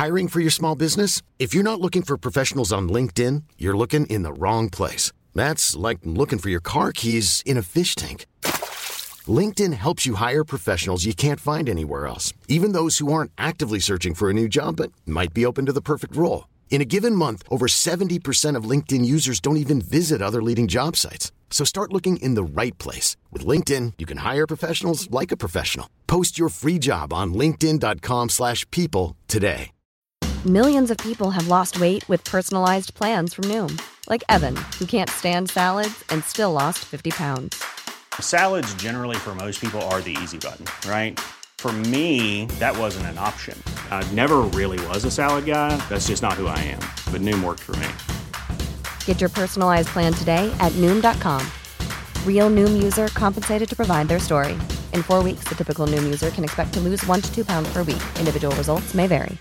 Hiring for your small business? If you're not looking for professionals on LinkedIn, you're looking in the wrong place. That's like looking for your car keys in a fish tank. LinkedIn helps you hire professionals you can't find anywhere else, even those who aren't actively searching for a new job but might be open to the perfect role. In a given month, over 70% of LinkedIn users don't even visit other leading job sites. So start looking in the right place. With LinkedIn, you can hire professionals like a professional. Post your free job on linkedin.com/people today. Millions of people have lost weight with personalized plans from Noom. Like Evan, who can't stand salads and still lost 50 pounds. Salads generally for most people are the easy button, right? For me, that wasn't an option. I never really was a salad guy. That's just not who I am. But Noom worked for me. Get your personalized plan today at Noom.com. Real Noom user compensated to provide their story. In 4 weeks, the typical Noom user can expect to lose 1 to 2 pounds per week. Individual results may vary.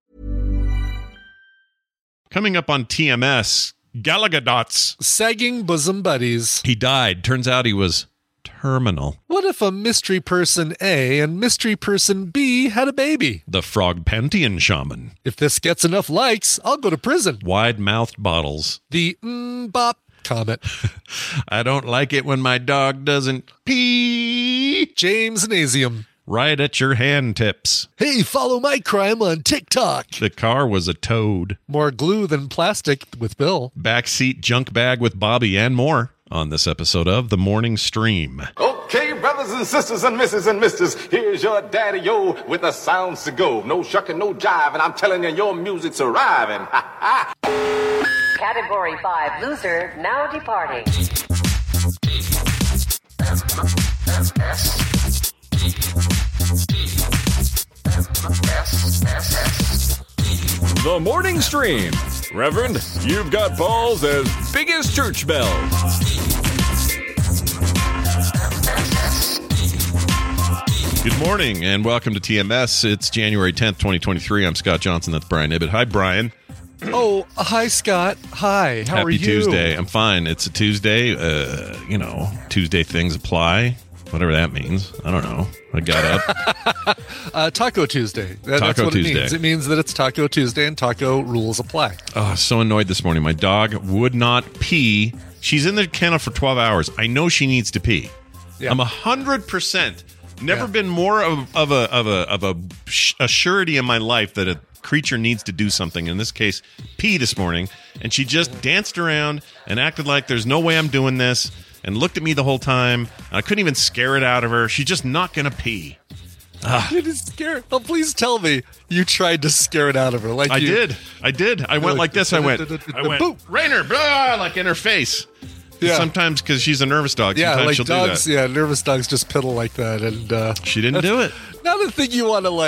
Coming up on TMS, Galagadots. Sagging bosom buddies. He died. Turns out he was terminal. What if a mystery person A and mystery person B had a baby? The Frog Pantheon Shaman. If this gets enough likes, I'll go to prison. Wide-mouthed bottles. The bop comet. I don't like it when my dog doesn't pee. James Nasium. Right at your hand tips. Hey, follow my crime on TikTok. The car was a toad. More glue than plastic with Bill. Backseat junk bag with Bobby and more on this episode of The Morning Stream. Okay, brothers and sisters and misses and misters, here's your daddy-o with the sounds to go. No shucking, no jiving, I'm telling you, your music's arriving. Category 5 loser now departing. The Morning Stream. Reverend, you've got balls as big as church bells. Good morning and welcome to TMS. It's January 10th, 2023. I'm Scott Johnson. That's Brian Ibbett. Hi, Brian. Oh, hi, Scott. Hi. How are you? Happy Tuesday. I'm fine. It's a Tuesday. Tuesday things apply. Whatever that means. I don't know. I got up. Taco Tuesday. That's what Tuesday. It means. It means that it's Taco Tuesday and taco rules apply. Oh, I was so annoyed this morning. My dog would not pee. She's in the kennel for 12 hours. I know she needs to pee. Yeah. I'm 100%. Never been more of a surety in my life that a creature needs to do something. In this case, pee this morning. And she just danced around and acted like there's no way I'm doing this. And looked at me the whole time. I couldn't even scare it out of her. She's just not going to pee. You didn't scare. Oh, please tell me you tried to scare it out of her. Like I did. I went like this. I went, Rainer, blah, like in her face. Yeah. Sometimes because she's a nervous dog. Yeah, sometimes like she'll dogs. do that. Yeah, nervous dogs just piddle like that, and she didn't do it. Not a thing you want to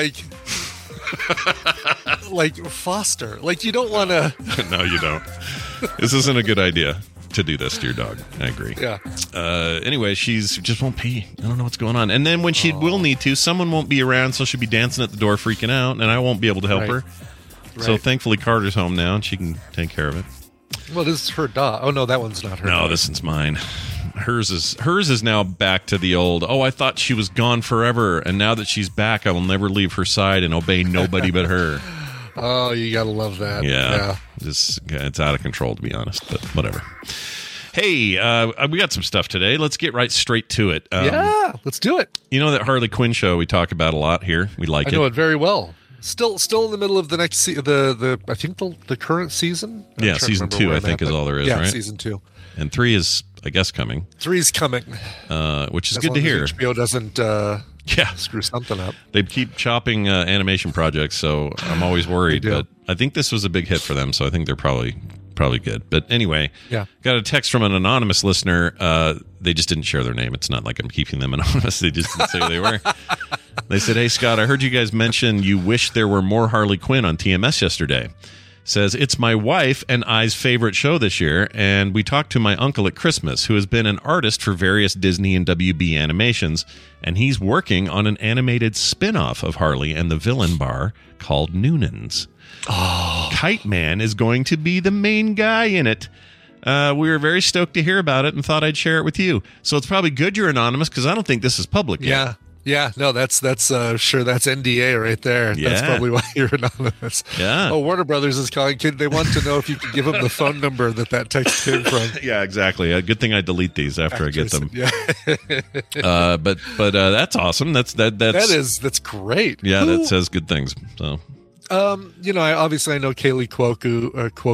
like foster. Like you don't want to. No, you don't. This isn't a good idea to do this to your dog. I agree. Yeah. Anyway, she's just won't pee. I don't know what's going on. And then when she will need to, someone won't be around, so she'll be dancing at the door, freaking out, and I won't be able to help her. Right. So thankfully, Carter's home now, and she can take care of it. Well, this is her dog. Oh no, that one's not her. No, dog. This one's mine. Hers is now back to the old. Oh, I thought she was gone forever, and now that she's back, I will never leave her side and obey nobody but her. Oh, you gotta love that. Yeah. It's out of control, to be honest, but whatever. Hey, we got some stuff today. Let's get right straight to it. Yeah, let's do it. You know that Harley Quinn show we talk about a lot here? We like it. I know it very well. Still in the middle of the next I think the current season. Yeah, season 2 I think is all there is, right? Yeah, season 2. And 3 is, I guess, coming. 3's coming. Which is good to hear. HBO doesn't screw something up. They keep chopping animation projects, so I'm always worried. But I think this was a big hit for them, so I think they're probably good. But anyway, got a text from an anonymous listener. They just didn't share their name. It's not like I'm keeping them anonymous. They just didn't say who they were. They said, "Hey, Scott, I heard you guys mention you wish there were more Harley Quinn on TMS yesterday." Says, "It's my wife and I's favorite show this year, and we talked to my uncle at Christmas, who has been an artist for various Disney and WB animations, and he's working on an animated spin-off of Harley and the Villain Bar called Noonan's. Oh. Kite Man is going to be the main guy in it. We were very stoked to hear about it and thought I'd share it with you." So it's probably good you're anonymous because I don't think this is public yet. Yeah, no, that's sure that's NDA right there. Yeah. That's probably why you're anonymous. Yeah. Oh, Warner Brothers is calling. They want to know if you can give them the phone number that text came from. Yeah, exactly. A good thing I delete these after I get them. Yeah. But that's awesome. That's great. Yeah, that says good things. So. I know Kaylee Cuoco.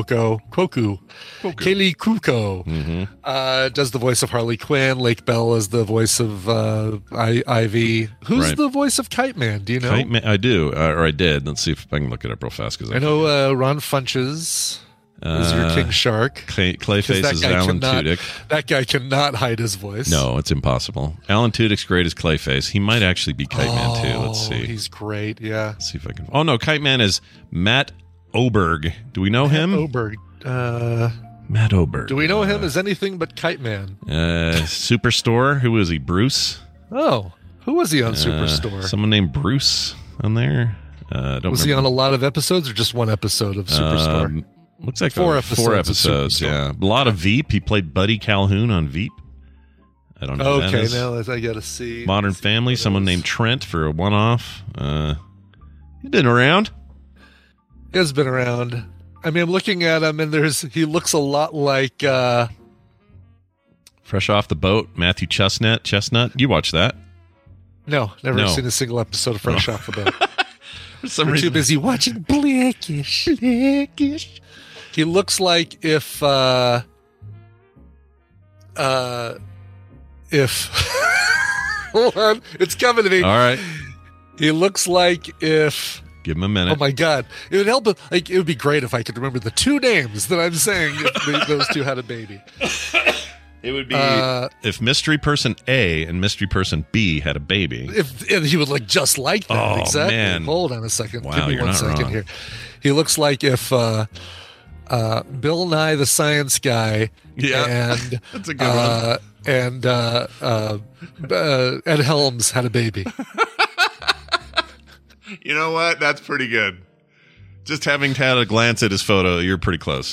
Kaylee Cuoco does the voice of Harley Quinn. Lake Bell is the voice of Ivy. Who's the voice of Kite Man? Do you know? Kite Man, I do, or I did. Let's see if I can look it up real fast. Because I know Ron Funches is your King Shark. Clayface is Alan Tudyk. That guy cannot hide his voice. No, it's impossible. Alan Tudyk's great as Clayface. He might actually be Kite Man too. Let's see. He's great. Yeah. Let's see if I can. Oh no, Kite Man is Matt Oberg. Do we know him? Oberg. Matt Oberg. Do we know him as anything but Kite Man? Superstore. Who was he? Bruce. Oh, who was he on Superstore? Someone named Bruce on there. Was he on a lot of episodes or just one episode of Superstore? Looks like four episodes. Yeah, a lot of Veep. He played Buddy Calhoun on Veep. I don't know. Okay, now I gotta see. Modern Family. Someone named Trent for a one-off. He's been around. He has been around. I mean, I'm looking at him, and he looks a lot like Fresh Off the Boat. Matthew Chestnut. You watched that? No, never seen a single episode of Fresh Off the Boat. We're too busy watching Blackish. He looks like if hold on, it's coming to me. All right. He looks like if give him a minute. Oh my God, it would help. Like it would be great if I could remember the two names that I'm saying if those two had a baby. It would be if Mystery Person A and Mystery Person B had a baby. And he would look just like that. Oh, exactly. Man. Hold on a second. Wow, give me you're one not second wrong. here. He looks like if Bill Nye the Science Guy and that's a good one. and Ed Helms had a baby. You know what? That's pretty good. Just having had a glance at his photo, you're pretty close.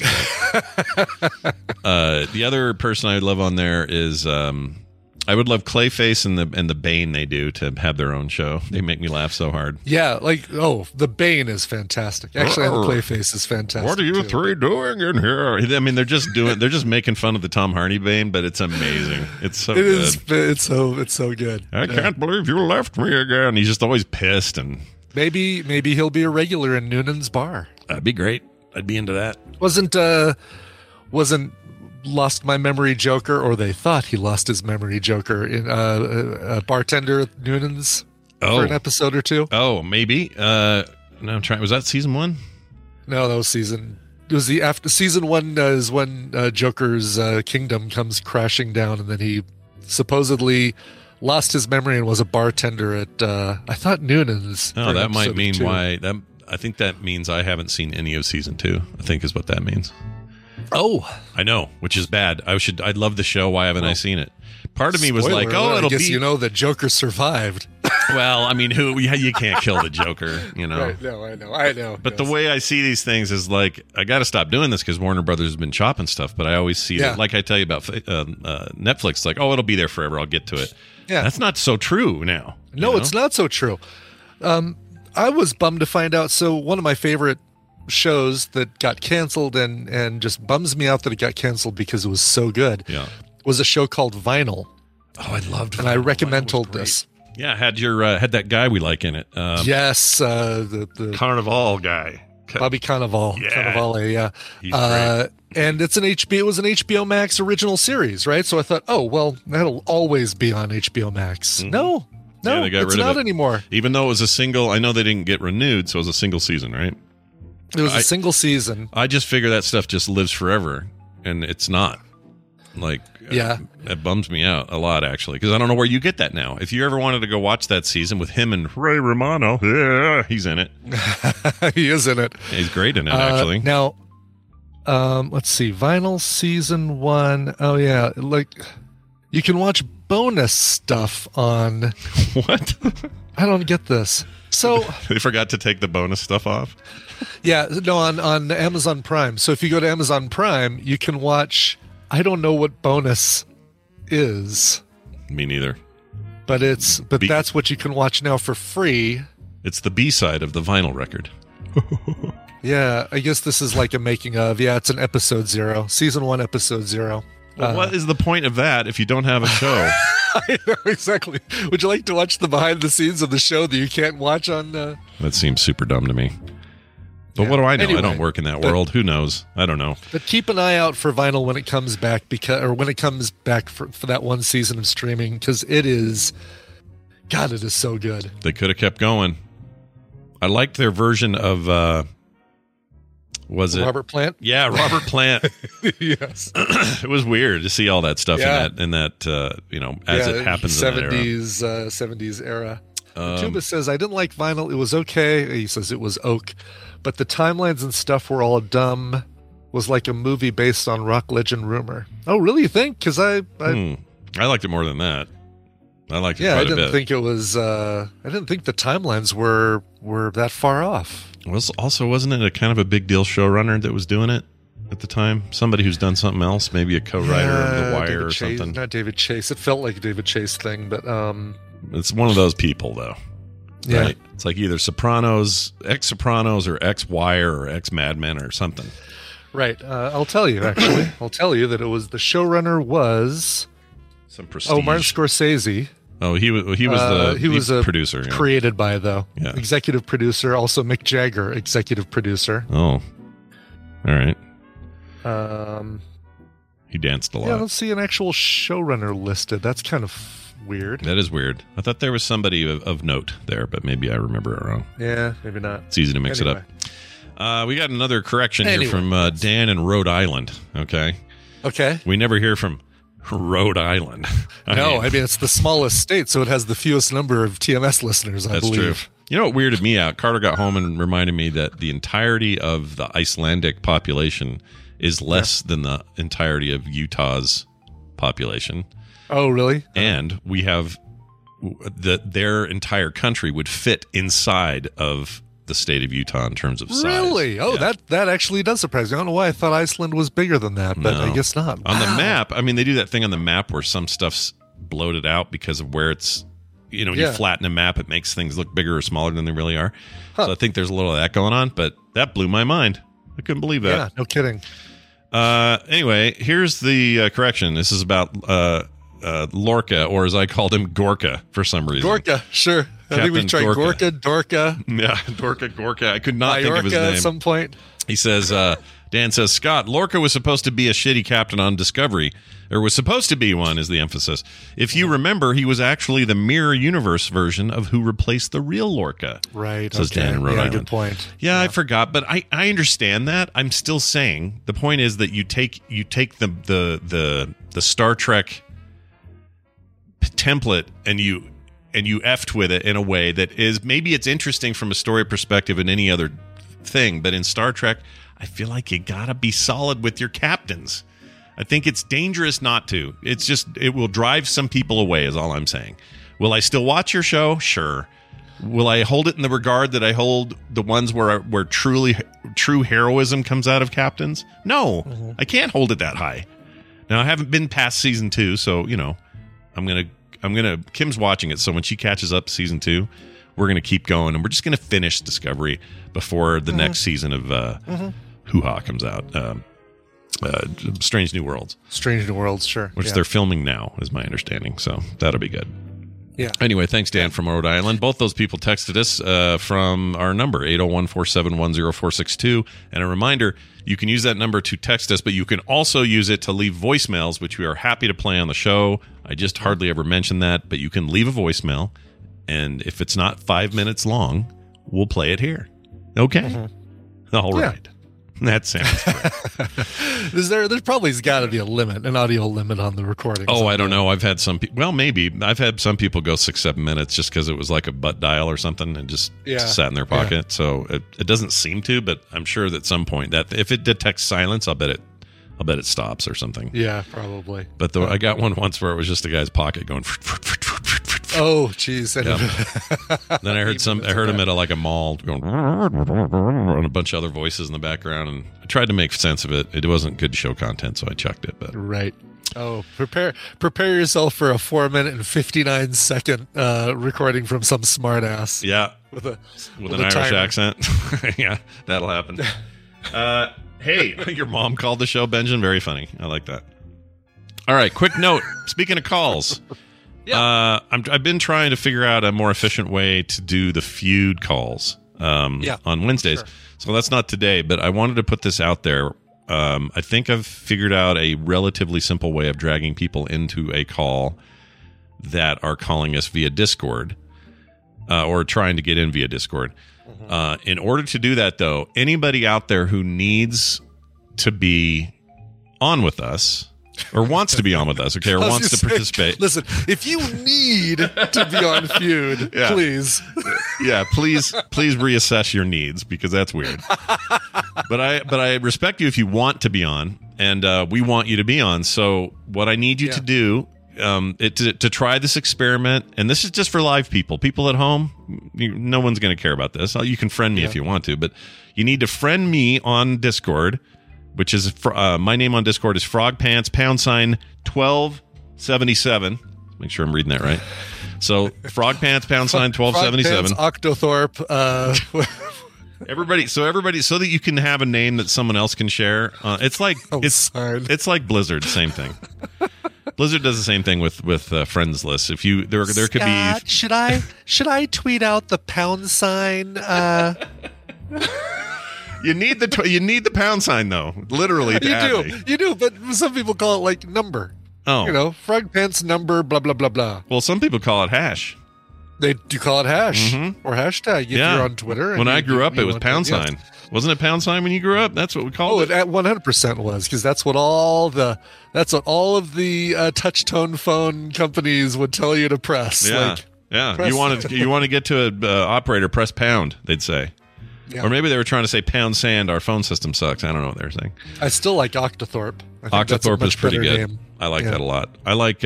The other person I would love on there is I would love Clayface and the Bane they do to have their own show. They make me laugh so hard. Yeah, the Bane is fantastic. Actually, the Clayface is fantastic. What are you three doing in here? I mean, they're just making fun of the Tom Hardy Bane, but it's amazing. It's so good. It's so good. I can't believe you left me again. He's just always pissed and. Maybe he'll be a regular in Noonan's bar. That'd be great. I'd be into that. Wasn't Lost My Memory Joker, or they thought he lost his memory Joker in a bartender at Noonan's for an episode or two? Oh, maybe. No, I'm trying. Was that season 1? No, that was season. It was after season 1 is when Joker's kingdom comes crashing down, and then he supposedly lost his memory and was a bartender at I thought Noonan's. Oh, that might mean why. I think that means I haven't seen any of season 2. I think is what that means. Oh, I know, which is bad. I'd love the show. Why haven't I seen it? Part of me was like, I it'll guess be. The Joker survived. Well, I mean, you can't kill the Joker, you know. Right, no, I know. But the way I see these things is like, I got to stop doing this because Warner Brothers has been chopping stuff. But I always see that, like I tell you about Netflix, like, it'll be there forever. I'll get to it. Yeah, that's not so true now. No, it's not so true. I was bummed to find out. So one of my favorite shows that got canceled and just bums me out that it got canceled because it was so good. Yeah, was a show called Vinyl. Oh, I loved Vinyl. And I recommend this. Yeah, had that guy we like in it. Yes, the Carnival guy, Bobby Cannavale. Yeah, Cannavale, yeah. He's great. And it was an HBO Max original series, right? So I thought, oh well, that'll always be on HBO Max. Mm-hmm. No, they got it's rid of not it anymore. Even though it was a single, I know they didn't get renewed, so it was a single season, right? It was a single season. I just figure that stuff just lives forever, and it's not. Like, it bums me out a lot, actually, because I don't know where you get that now. If you ever wanted to go watch that season with him and Ray Romano, he's in it. He is in it. He's great in it, actually. Now, let's see, Vinyl season 1. Oh yeah, like you can watch bonus stuff on. What? I don't get this. So they forgot to take the bonus stuff off. Yeah, no, on Amazon Prime. So if you go to Amazon Prime, you can watch. I don't know what bonus is. Me neither. But that's what you can watch now for free. It's the B-side of the vinyl record. Yeah, I guess this is like a making of. Yeah, it's an episode 0, season 1, episode 0. Well, what is the point of that if you don't have a show? I know, exactly. Would you like to watch the behind the scenes of the show that you can't watch on? That seems super dumb to me. But what do I know? Anyway, I don't work in that world. Who knows? I don't know. But keep an eye out for vinyl when it comes back, when it comes back for that one season of streaming, because it is, God, it is so good. They could have kept going. I liked their version of. Was it Robert Plant? Yeah, Robert Plant. Yes. It was weird to see all that stuff in that as it happens in that era. 70s era. Tuba says, I didn't like vinyl. It was okay. He says it was oak. But the timelines and stuff were all dumb. Was like a movie based on rock legend rumor. Oh, really, you think? Because I liked it more than that. I liked it quite a bit. I didn't think it was... I didn't think the timelines were that far off. Wasn't it a kind of a big deal showrunner that was doing it at the time? Somebody who's done something else, maybe a co-writer of The Wire David or Chase, something. Not David Chase. It felt like a David Chase thing, but it's one of those people, though. Yeah, right? It's like either Sopranos, ex-Sopranos, or ex-Wire, or ex-Mad Men, or something. Right. I'll tell you. Actually, I'll tell you that it was the showrunner was some prestige. Martin Scorsese. Oh, he was the producer. Created by, though. Yeah. Executive producer. Also Mick Jagger, executive producer. Oh. All right. He He danced a lot. Yeah, I don't see an actual showrunner listed. That's kind of weird. That is weird. I thought there was somebody of note there, but maybe I remember it wrong. Yeah, maybe not. It's easy to mix it up. We got another correction here from Dan in Rhode Island. Okay. We never hear from Rhode Island. I mean, it's the smallest state, so it has the fewest number of TMS listeners, I believe. That's true. You know what weirded me out? Carter got home and reminded me that the entirety of the Icelandic population is less than the entirety of Utah's population. Oh, really? And we have their entire country would fit inside of the state of Utah in terms of size. Really? Oh, yeah. That actually does surprise me. I don't know why I thought Iceland was bigger than that, but I guess not. On the map, I mean, they do that thing on the map where some stuff's bloated out because of where it's, you know, you flatten a map, it makes things look bigger or smaller than they really are. So I think there's a little of that going on, but that blew my mind. I couldn't believe that. Yeah, no kidding. Anyway, here's the correction. This is about Lorca, or as I called him, Gorka, for some reason. Gorka, sure. I think we tried Gorka, Dorka. Yeah, Gorka. I could not think of his name. At some point. He says, Dan says, Scott, Lorca was supposed to be a shitty captain on Discovery. Or was supposed to be one, is the emphasis. If you remember, he was actually the Mirror Universe version of who replaced the real Lorca. Right. Says Dan in Rhode Island. Good point. Yeah, I forgot, but I understand that. I'm still saying the point is that you take the Star Trek template and you effed with it in a way that is, maybe it's interesting from a story perspective in any other thing, but in Star Trek, I feel like you gotta be solid with your captains. I think it's dangerous not to. It's just, it will drive some people away, is all I'm saying. Will I still watch your show? Sure. Will I hold it in the regard that I hold the ones where true heroism comes out of captains? No, I can't hold it that high. Now, I haven't been past season 2, so, you know, I'm gonna Kim's watching it, so when she catches up season 2, we're gonna keep going, and we're just gonna finish Discovery before the next season of Hoo-Ha comes out. Strange New Worlds. Strange New Worlds, sure. Which they're filming now, is my understanding, so that'll be good. Yeah. Anyway, thanks, Dan, from Rhode Island. Both those people texted us from our number, 801-471-0462. And a reminder, you can use that number to text us, but you can also use it to leave voicemails, which we are happy to play on the show. I just hardly ever mention that, but you can leave a voicemail, and if it's not 5 minutes long, we'll play it here. Okay? All right. That sounds great. There's probably got to be a limit, an audio limit on the recording. Oh, I don't know. I've had some people, well, maybe. I've had some people go 6-7 minutes just because it was like a butt dial or something and just sat in their pocket. Yeah. So it doesn't seem to, but I'm sure that at some point that if it detects silence, I'll bet it stops or something. Yeah, probably. But I got one once where it was just a guy's pocket going. Oh, jeez. Yep. Then I heard him at a mall going, and a bunch of other voices in the background, and I tried to make sense of it. It wasn't good show content, so I chucked it. But right. Oh, prepare yourself for a 4-minute and 59-second recording from some smartass. Yeah, with an Irish timer. accent. Yeah, that'll happen. Hey, your mom called the show, Benjamin. Very funny. I like that. All right, quick note. Speaking of calls, I've been trying to figure out a more efficient way to do the feud calls on Wednesdays. Sure. So that's not today, but I wanted to put this out there. I think I've figured out a relatively simple way of dragging people into a call that are calling us via Discord or trying to get in via Discord. Mm-hmm. In order to do that, though, anybody out there who needs to be on with us or wants to be on with us, okay, or wants to participate. Listen, if you need to be on Feud, please. Yeah, please reassess your needs, because that's weird. But I respect you if you want to be on, and we want you to be on. So what I need you to do to try this experiment, and this is just for live people at home, no one's going to care about this. You can friend me if you want to, but you need to friend me on Discord, which is my name on Discord is frogpants #1277. Make sure I'm reading that right. So frogpants #1277. Octothorpe. Everybody, so that you can have a name that someone else can share. It's like it's like Blizzard, same thing. Blizzard does the same thing with friends lists. If you there could be. Should I tweet out the £? You need the £, though, literally. You do, but some people call it like number. Oh, frog pants number, blah blah blah blah. Well, some people call it hash. They do call it hash or hashtag if you're on Twitter. When I grew up, it was £. Wasn't it £? When you grew up? That's what we called it. Oh, it 100% was, because that's what all of the touch tone phone companies would tell you to press. Yeah, you want to get to an operator, press £, they'd say. Yeah. Or maybe they were trying to say £, our phone system sucks. I don't know what they were saying. I still like Octothorpe. Octothorpe is pretty good name. I like that a lot. I like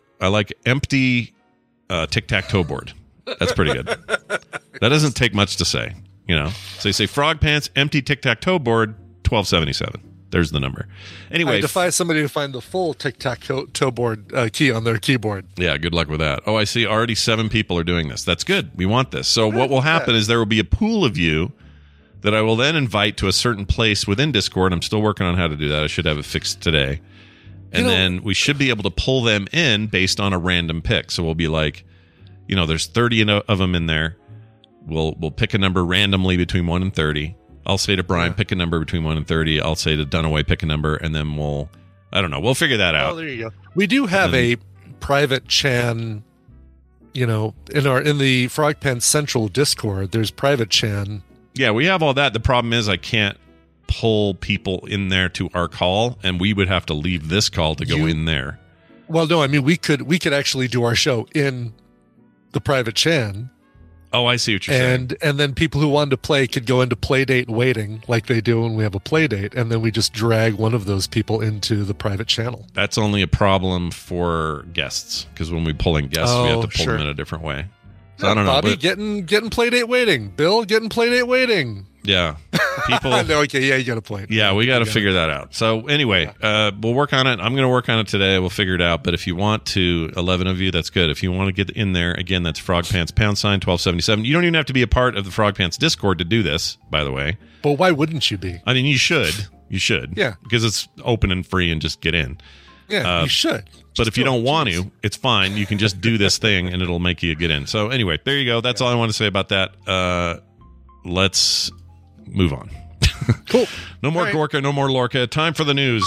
empty tic-tac-toe board. That's pretty good. That doesn't take much to say, So you say frog pants, empty tic-tac-toe board, 1277. There's the number. Anyway, I defy somebody to find the full tic-tac-toe board key on their keyboard. Yeah, good luck with that. Oh, I see already 7 people are doing this. That's good. We want this. So what will happen is there will be a pool of you that I will then invite to a certain place within Discord. I'm still working on how to do that. I should have it fixed today. And then we should be able to pull them in based on a random pick. So we'll be like, there's 30 of them in there. We'll pick a number randomly between 1 and 30. I'll say to Brian, pick a number between 1 and 30. I'll say to Dunaway, pick a number, and then we'll figure that out. Oh, there you go. We do have a private chan, in the Frog Pants Central Discord. There's private chan. Yeah, we have all that. The problem is I can't pull people in there to our call, and we would have to leave this call to go in there. Well, no, I mean we could actually do our show in the private chan. Oh, I see what you're saying. And then people who wanted to play could go into Playdate waiting, like they do when we have a Playdate, and then we just drag one of those people into the private channel. That's only a problem for guests, because when we pull in guests, we have to pull them in a different way. So I don't know. Bobby, getting Playdate waiting. Bill, getting Playdate waiting. Yeah. People. No, okay, yeah, you got a point. Yeah, we got to figure that out. So anyway, we'll work on it. I'm going to work on it today. We'll figure it out. But if you want to, 11 of you, that's good. If you want to get in there, again, that's Frog Pants #1277. You don't even have to be a part of the Frog Pants Discord to do this, by the way. But why wouldn't you be? I mean, you should. You should. Yeah. Because it's open and free and just get in. Yeah, you should. But if you don't want to, it's fine. You can just do this thing and it'll make you get in. So anyway, there you go. That's all I want to say about that. Let's move on. Cool. No more Gorka, no more Lorca. Time for the news.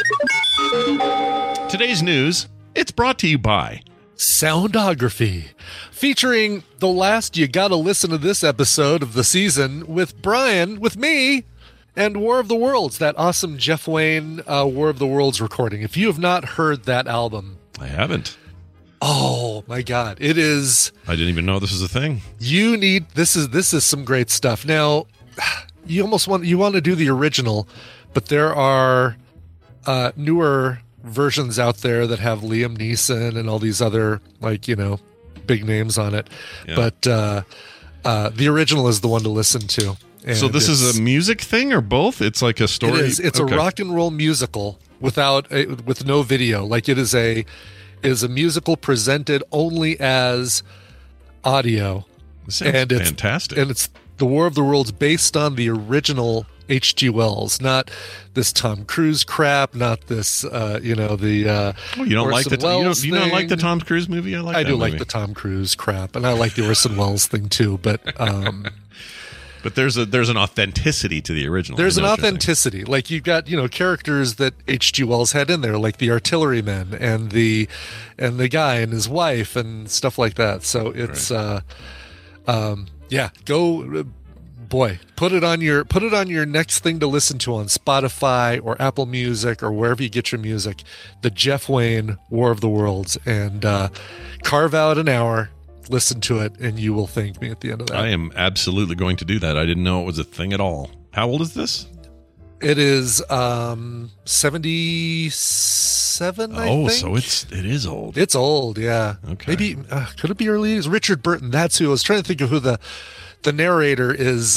Today's news, it's brought to you by Soundography, featuring the last you gotta listen to this episode of the season with Brian, with me, and War of the Worlds, that awesome Jeff Wayne War of the Worlds recording. If you have not heard that album. I haven't. Oh my God. It is. I didn't even know this was a thing. You need, this is some great stuff. Now, you almost want to do the original, but there are newer versions out there that have Liam Neeson and all these other, big names on it. Yeah. But the original is the one to listen to. And so this is a music thing or both? It's like a story. It is. It's a rock and roll musical with no video. Like it is a musical presented only as audio. This sounds fantastic. And it's the War of the Worlds based on the original H.G. Wells, not this Tom Cruise crap, not this you don't like you don't like the Tom Cruise movie? I do like the Tom Cruise crap, and I like the Orson Welles thing too, but but there's an authenticity to the original. There's an authenticity. Like you've got, characters that H.G. Wells had in there, like the artilleryman and the guy and his wife and stuff like that. So it's put it on your next thing to listen to on Spotify or Apple Music or wherever you get your music. The Jeff Wayne War of the Worlds, and carve out an hour, listen to it, and you will thank me at the end of that. I am absolutely going to do that. I didn't know it was a thing at all. How old is this? It is 77. I think. So it is old. It's old, yeah. Okay. Maybe could it be early? It's Richard Burton. That's who I was trying to think of. Who the narrator is.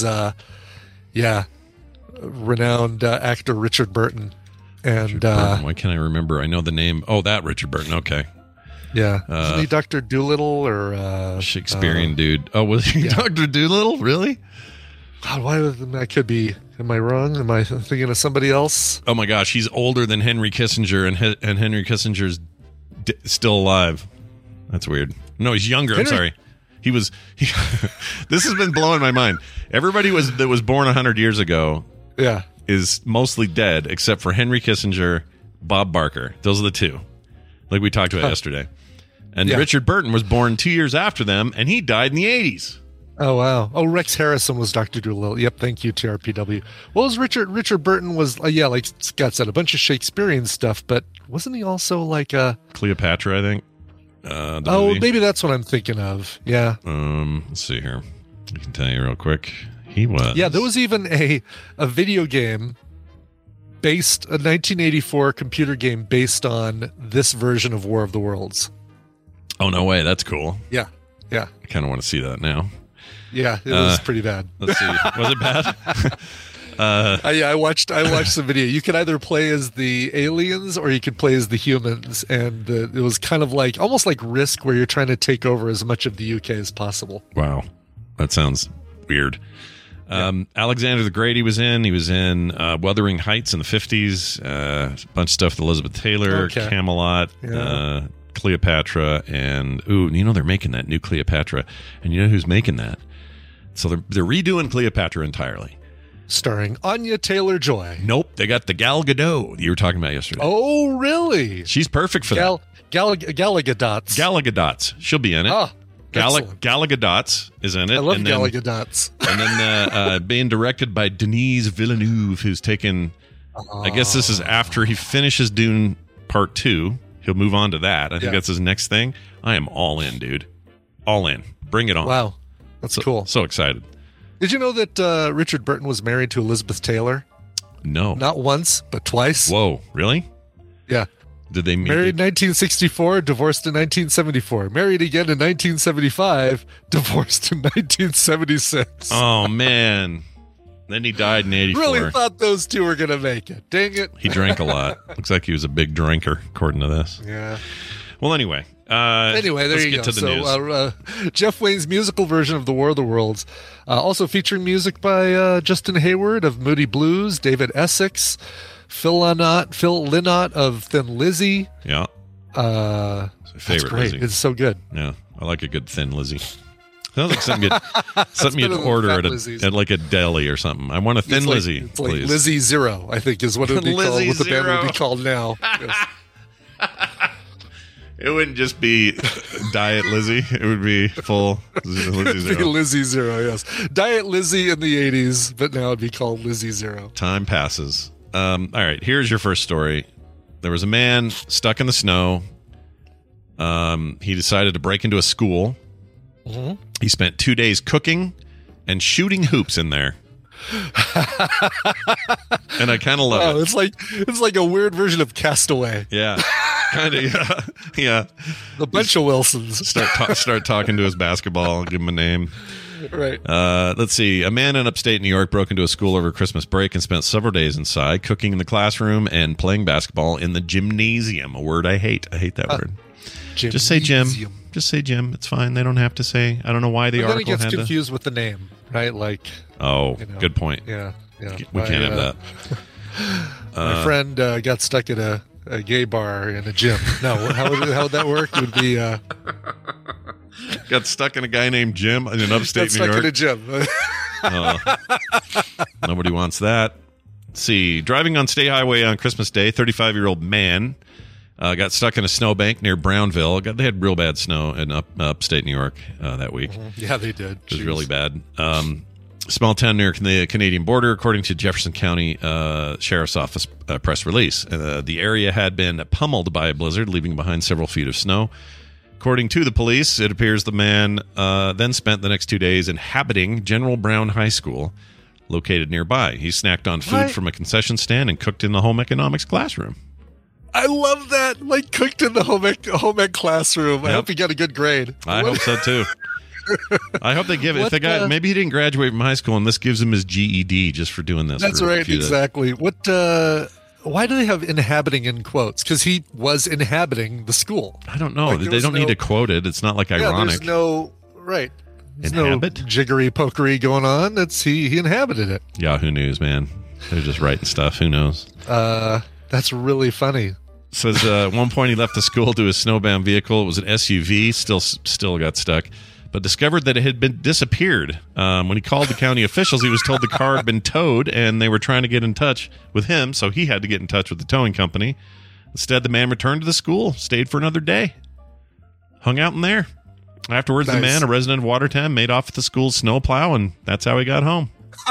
Renowned actor Richard Burton. And Richard Burton. Why can't I remember? I know the name. Oh, that Richard Burton. Okay. Yeah, isn't he Dr. Dolittle or Shakespearean dude? Oh, was he Dr. Dolittle? Really? God, why? I could be. Am I wrong? Am I thinking of somebody else? Oh my gosh, he's older than Henry Kissinger, and Henry Kissinger's still alive. That's weird. No, he's younger. I'm sorry. This has been blowing my mind. Everybody that was born 100 years ago, is mostly dead except for Henry Kissinger, Bob Barker. Those are the two, like we talked about yesterday. And Richard Burton was born 2 years after them, and he died in the 80s. Oh, wow. Oh, Rex Harrison was Dr. Dolittle. Yep, thank you, TRPW. Well, was Richard Burton was, like Scott said, a bunch of Shakespearean stuff, but wasn't he also like a... Cleopatra, I think. Movie. Maybe that's what I'm thinking of. Yeah. Let's see here. I can tell you real quick. He was... Yeah, there was even a video game based, a 1984 computer game based on this version of War of the Worlds. Oh, no way. That's cool. Yeah. I kind of want to see that now. Yeah, it was pretty bad. Let's see. Was it bad? I watched the video. You could either play as the aliens or you could play as the humans, and it was kind of like almost like Risk, where you're trying to take over as much of the UK as possible. Wow, that sounds weird. Alexander the Great, he was in Wuthering Heights in the 50s, a bunch of stuff with Elizabeth Taylor, Camelot, Cleopatra, and they're making that new Cleopatra, and you know who's making that? So they're redoing Cleopatra entirely, starring Anya Taylor-Joy. Nope, they got the Gal Gadot you were talking about yesterday. Oh, really? She's perfect for that. Gal Gadot. She'll be in it. Oh, Gal Gadot is in it. I love Gal Gadot. And then being directed by Denis Villeneuve, who's taken. I guess this is after he finishes Dune Part 2. He'll move on to that. I think that's his next thing. I am all in, dude. All in. Bring it on. Wow. That's cool. So excited. Did you know that Richard Burton was married to Elizabeth Taylor? No. Not once, but twice. Whoa. Really? Yeah. Did they meet? Married in 1964, divorced in 1974. Married again in 1975, divorced in 1976. Oh, man. Then he died in 84. Really thought those two were going to make it. Dang it. He drank a lot. Looks like he was a big drinker, according to this. Yeah. Well, anyway. There you go. To the news. Jeff Wayne's musical version of The War of the Worlds, also featuring music by Justin Hayward of Moody Blues, David Essex, Phil Lynott of Thin Lizzy. Yeah. Favorite that's great. Lizzy. It's so good. Yeah. I like a good Thin Lizzy. Sounds like something you'd order at like a deli or something. I want a Thin Lizzy. It's like Lizzy Zero, I think, is what it would be called. What the band would be called now. Yes. It wouldn't just be Diet Lizzy. It would be full Lizzy Zero. Lizzy Zero, yes. Diet Lizzy in the 80s, but now it'd be called Lizzy Zero. Time passes. All right, here's your first story. There was a man stuck in the snow. He decided to break into a school. Mm-hmm. He spent 2 days cooking and shooting hoops in there. And I kind of love it. It's like a weird version of Castaway. Yeah. Kind of, yeah. The bunch of Wilsons start talking to his basketball, give him a name. Right. Let's see. A man in upstate New York broke into a school over Christmas break and spent several days inside, cooking in the classroom and playing basketball in the gymnasium. A word I hate. I hate that word. Gymnasium. Just say gym. Just say gym. It's fine. They don't have to say. I don't know why the But then article it gets had confused with the name, right? Like. Oh, good point. Yeah. We can't have that. My friend got stuck at a gay bar in a gym. No, how would that work? It would be got stuck in a guy named Jim in upstate New York. Stuck in a gym. Nobody wants that. Let's see. Driving on State Highway on Christmas Day, 35-year-old man got stuck in a snowbank near Brownville. They had real bad snow in upstate New York that week. Yeah, they did. It was really bad. Small town near the Canadian border, according to Jefferson County Sheriff's Office press release. The area had been pummeled by a blizzard, leaving behind several feet of snow. According to the police, it appears the man then spent the next 2 days inhabiting General Brown High School, located nearby. He snacked on food from a concession stand and cooked in the home economics classroom. I love that. Like, cooked in the home ec classroom. I hope he got a good grade. I hope so, too. I hope they give it. If the guy, maybe he didn't graduate from high school, and this gives him his GED just for doing this. That's right, exactly. Why do they have inhabiting in quotes? Because he was inhabiting the school. I don't know. They don't need to quote it. It's not like ironic. There's no right. There's Inhabit? no jiggery pokery going on. It's he inhabited it. Yahoo News, man. They're just writing stuff. Who knows? That's really funny. Says at one point he left the school to his snowbound vehicle. It was an SUV. Still got stuck. But discovered that it had been disappeared. When he called the county officials, he was told the car had been towed, and they were trying to get in touch with him, so he had to get in touch with the towing company. Instead, the man returned to the school, stayed for another day, hung out in there. Afterwards, the man, a resident of Watertown, made off with the school's snowplow, and that's how he got home.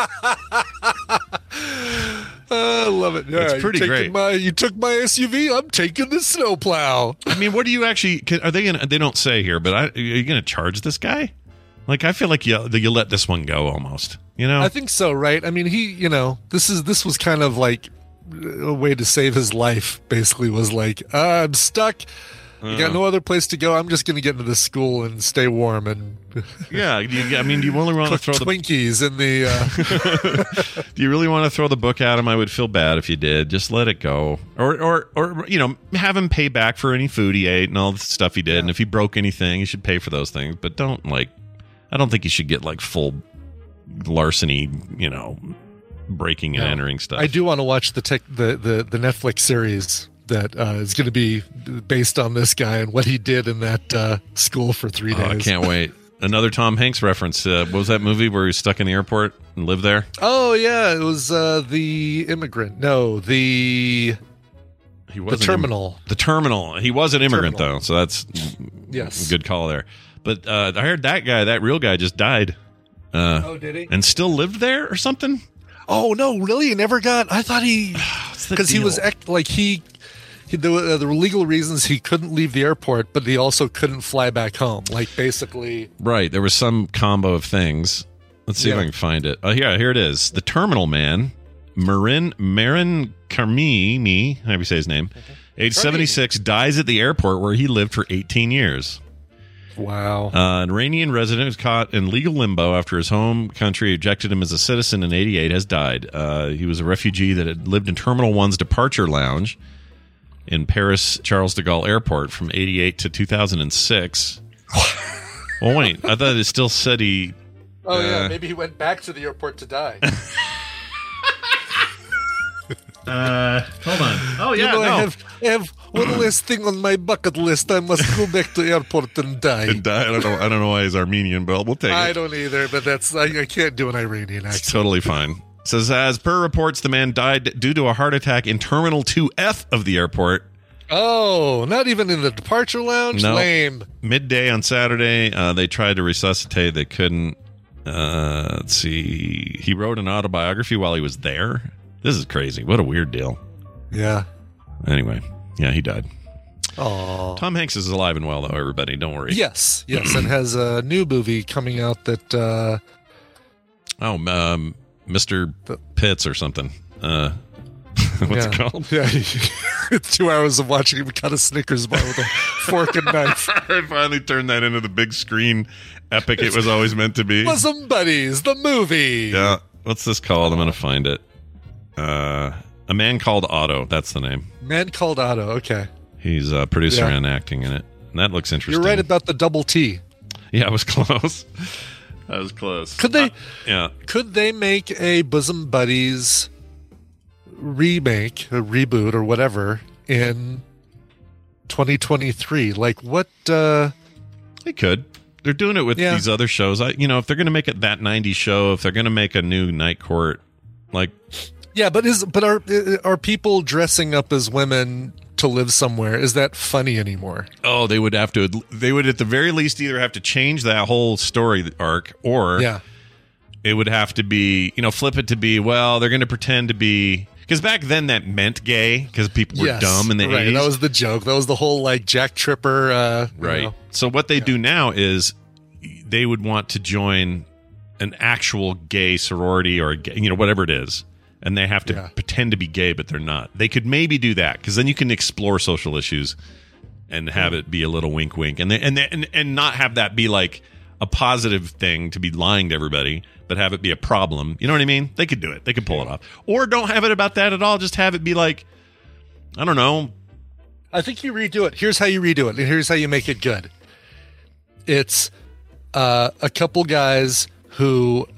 I love it. It's pretty great. You took my SUV. I'm taking the snowplow. I mean, what do you actually? Are they gonna? They don't say here, but are you going to charge this guy? Like, I feel like you let this one go almost. You know, I think so, right? I mean, this was kind of like a way to save his life. Basically, was like, I'm stuck. You got no other place to go. I'm just going to get into this school and stay warm. And yeah, do you really want to throw the Twinkies in the? Do you really want to throw the book at him? I would feel bad if you did. Just let it go, or have him pay back for any food he ate and all the stuff he did. Yeah. And if he broke anything, he should pay for those things. But I don't think he should get like full larceny. Breaking and entering stuff. I do want to watch the Netflix series that is going to be based on this guy and what he did in that school for 3 days. I can't wait. Another Tom Hanks reference. What was that movie where he was stuck in the airport and lived there? Oh, yeah. It was The Immigrant. No, The Terminal. The Terminal. He was an immigrant, though, so that's a good call there. But I heard that real guy just died. Did he? And still lived there or something? Oh, no, really? He never got... I thought he... Because he was... the legal reasons he couldn't leave the airport, but he also couldn't fly back home. Like, basically... Right. There was some combo of things. Let's see if I can find it. Oh, yeah, here it is. The Terminal Man, Marin Carmini, however you say his name, age 76, dies at the airport where he lived for 18 years. Wow. An Iranian resident was caught in legal limbo after his home country ejected him as a citizen in 88 has died. He was a refugee that had lived in Terminal 1's departure lounge in Paris Charles de Gaulle Airport from 88 to 2006. Well, wait. I thought it still said he... Oh, yeah. Maybe he went back to the airport to die. Hold on. Oh, yeah, I have one last thing on my bucket list. I must go back to the airport and die. I don't know why he's Armenian, but we'll take it. I don't either, but I can't do an Iranian accent. It's totally fine. Says, as per reports, the man died due to a heart attack in Terminal 2F of the airport. Oh, not even in the departure lounge? No. Lame. Midday on Saturday, they tried to resuscitate. They couldn't. Let's see. He wrote an autobiography while he was there. This is crazy. What a weird deal. Yeah. Anyway, yeah, he died. Oh. Tom Hanks is alive and well, though, everybody. Don't worry. Yes, and has a new movie coming out that... Mr. Pitts or something. What's it called? Yeah. 2 hours of watching him cut a Snickers bar with a fork and knife. I finally turned that into the big screen epic it was always meant to be. Bosom Buddies, the movie. Yeah. What's this called? I'm going to find it. A Man Called Otto. That's the name. Man Called Otto. Okay. He's a producer and acting in it. And that looks interesting. You're right about the double T. Yeah, I was close. I was close. Could they? Yeah. Could they make a Bosom Buddies remake, a reboot, or whatever in 2023? Like what? They could. They're doing it with these other shows. If they're going to make it that 90s show, if they're going to make a new Night Court, like. Yeah, but are people dressing up as women to live somewhere? Is that funny anymore? Oh, they would have to. They would at the very least either have to change that whole story arc, or it would have to be, flip it to be, well, they're going to pretend to be, because back then that meant gay because people were dumb in the 80s. That was the joke. That was the whole like Jack Tripper. Right. So what they do now is they would want to join an actual gay sorority or whatever it is. And they have to pretend to be gay, but they're not. They could maybe do that because then you can explore social issues and have it be a little wink, wink, and not have that be like a positive thing to be lying to everybody, but have it be a problem. You know what I mean? They could do it. They could pull it off, or don't have it about that at all. Just have it be like, I don't know. I think you redo it. Here's how you redo it, and here's how you make it good. It's a couple guys who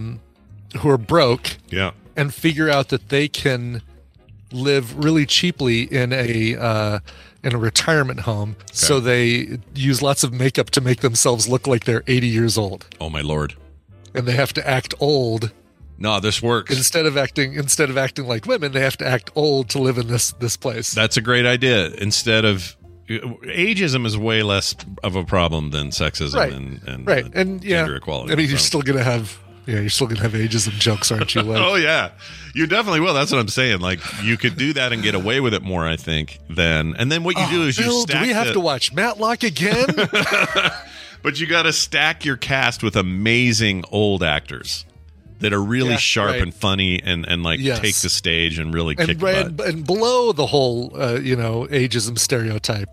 are broke. Yeah. And figure out that they can live really cheaply in a retirement home. Okay. So they use lots of makeup to make themselves look like they're 80 years old. Oh my Lord! And they have to act old. No, this works. Instead of acting like women, they have to act old to live in this place. That's a great idea. Instead of ageism is way less of a problem than sexism and gender equality. I mean, you're still gonna have. Yeah, you're still going to have ageism jokes, aren't you? Like, oh, yeah. You definitely will. That's what I'm saying. Like, you could do that and get away with it more, I think, than... And then what you do is you stack... Do we have to watch Matlock again? But you got to stack your cast with amazing old actors that are really sharp and funny and take the stage and really kick butt. And below the whole, ageism stereotype,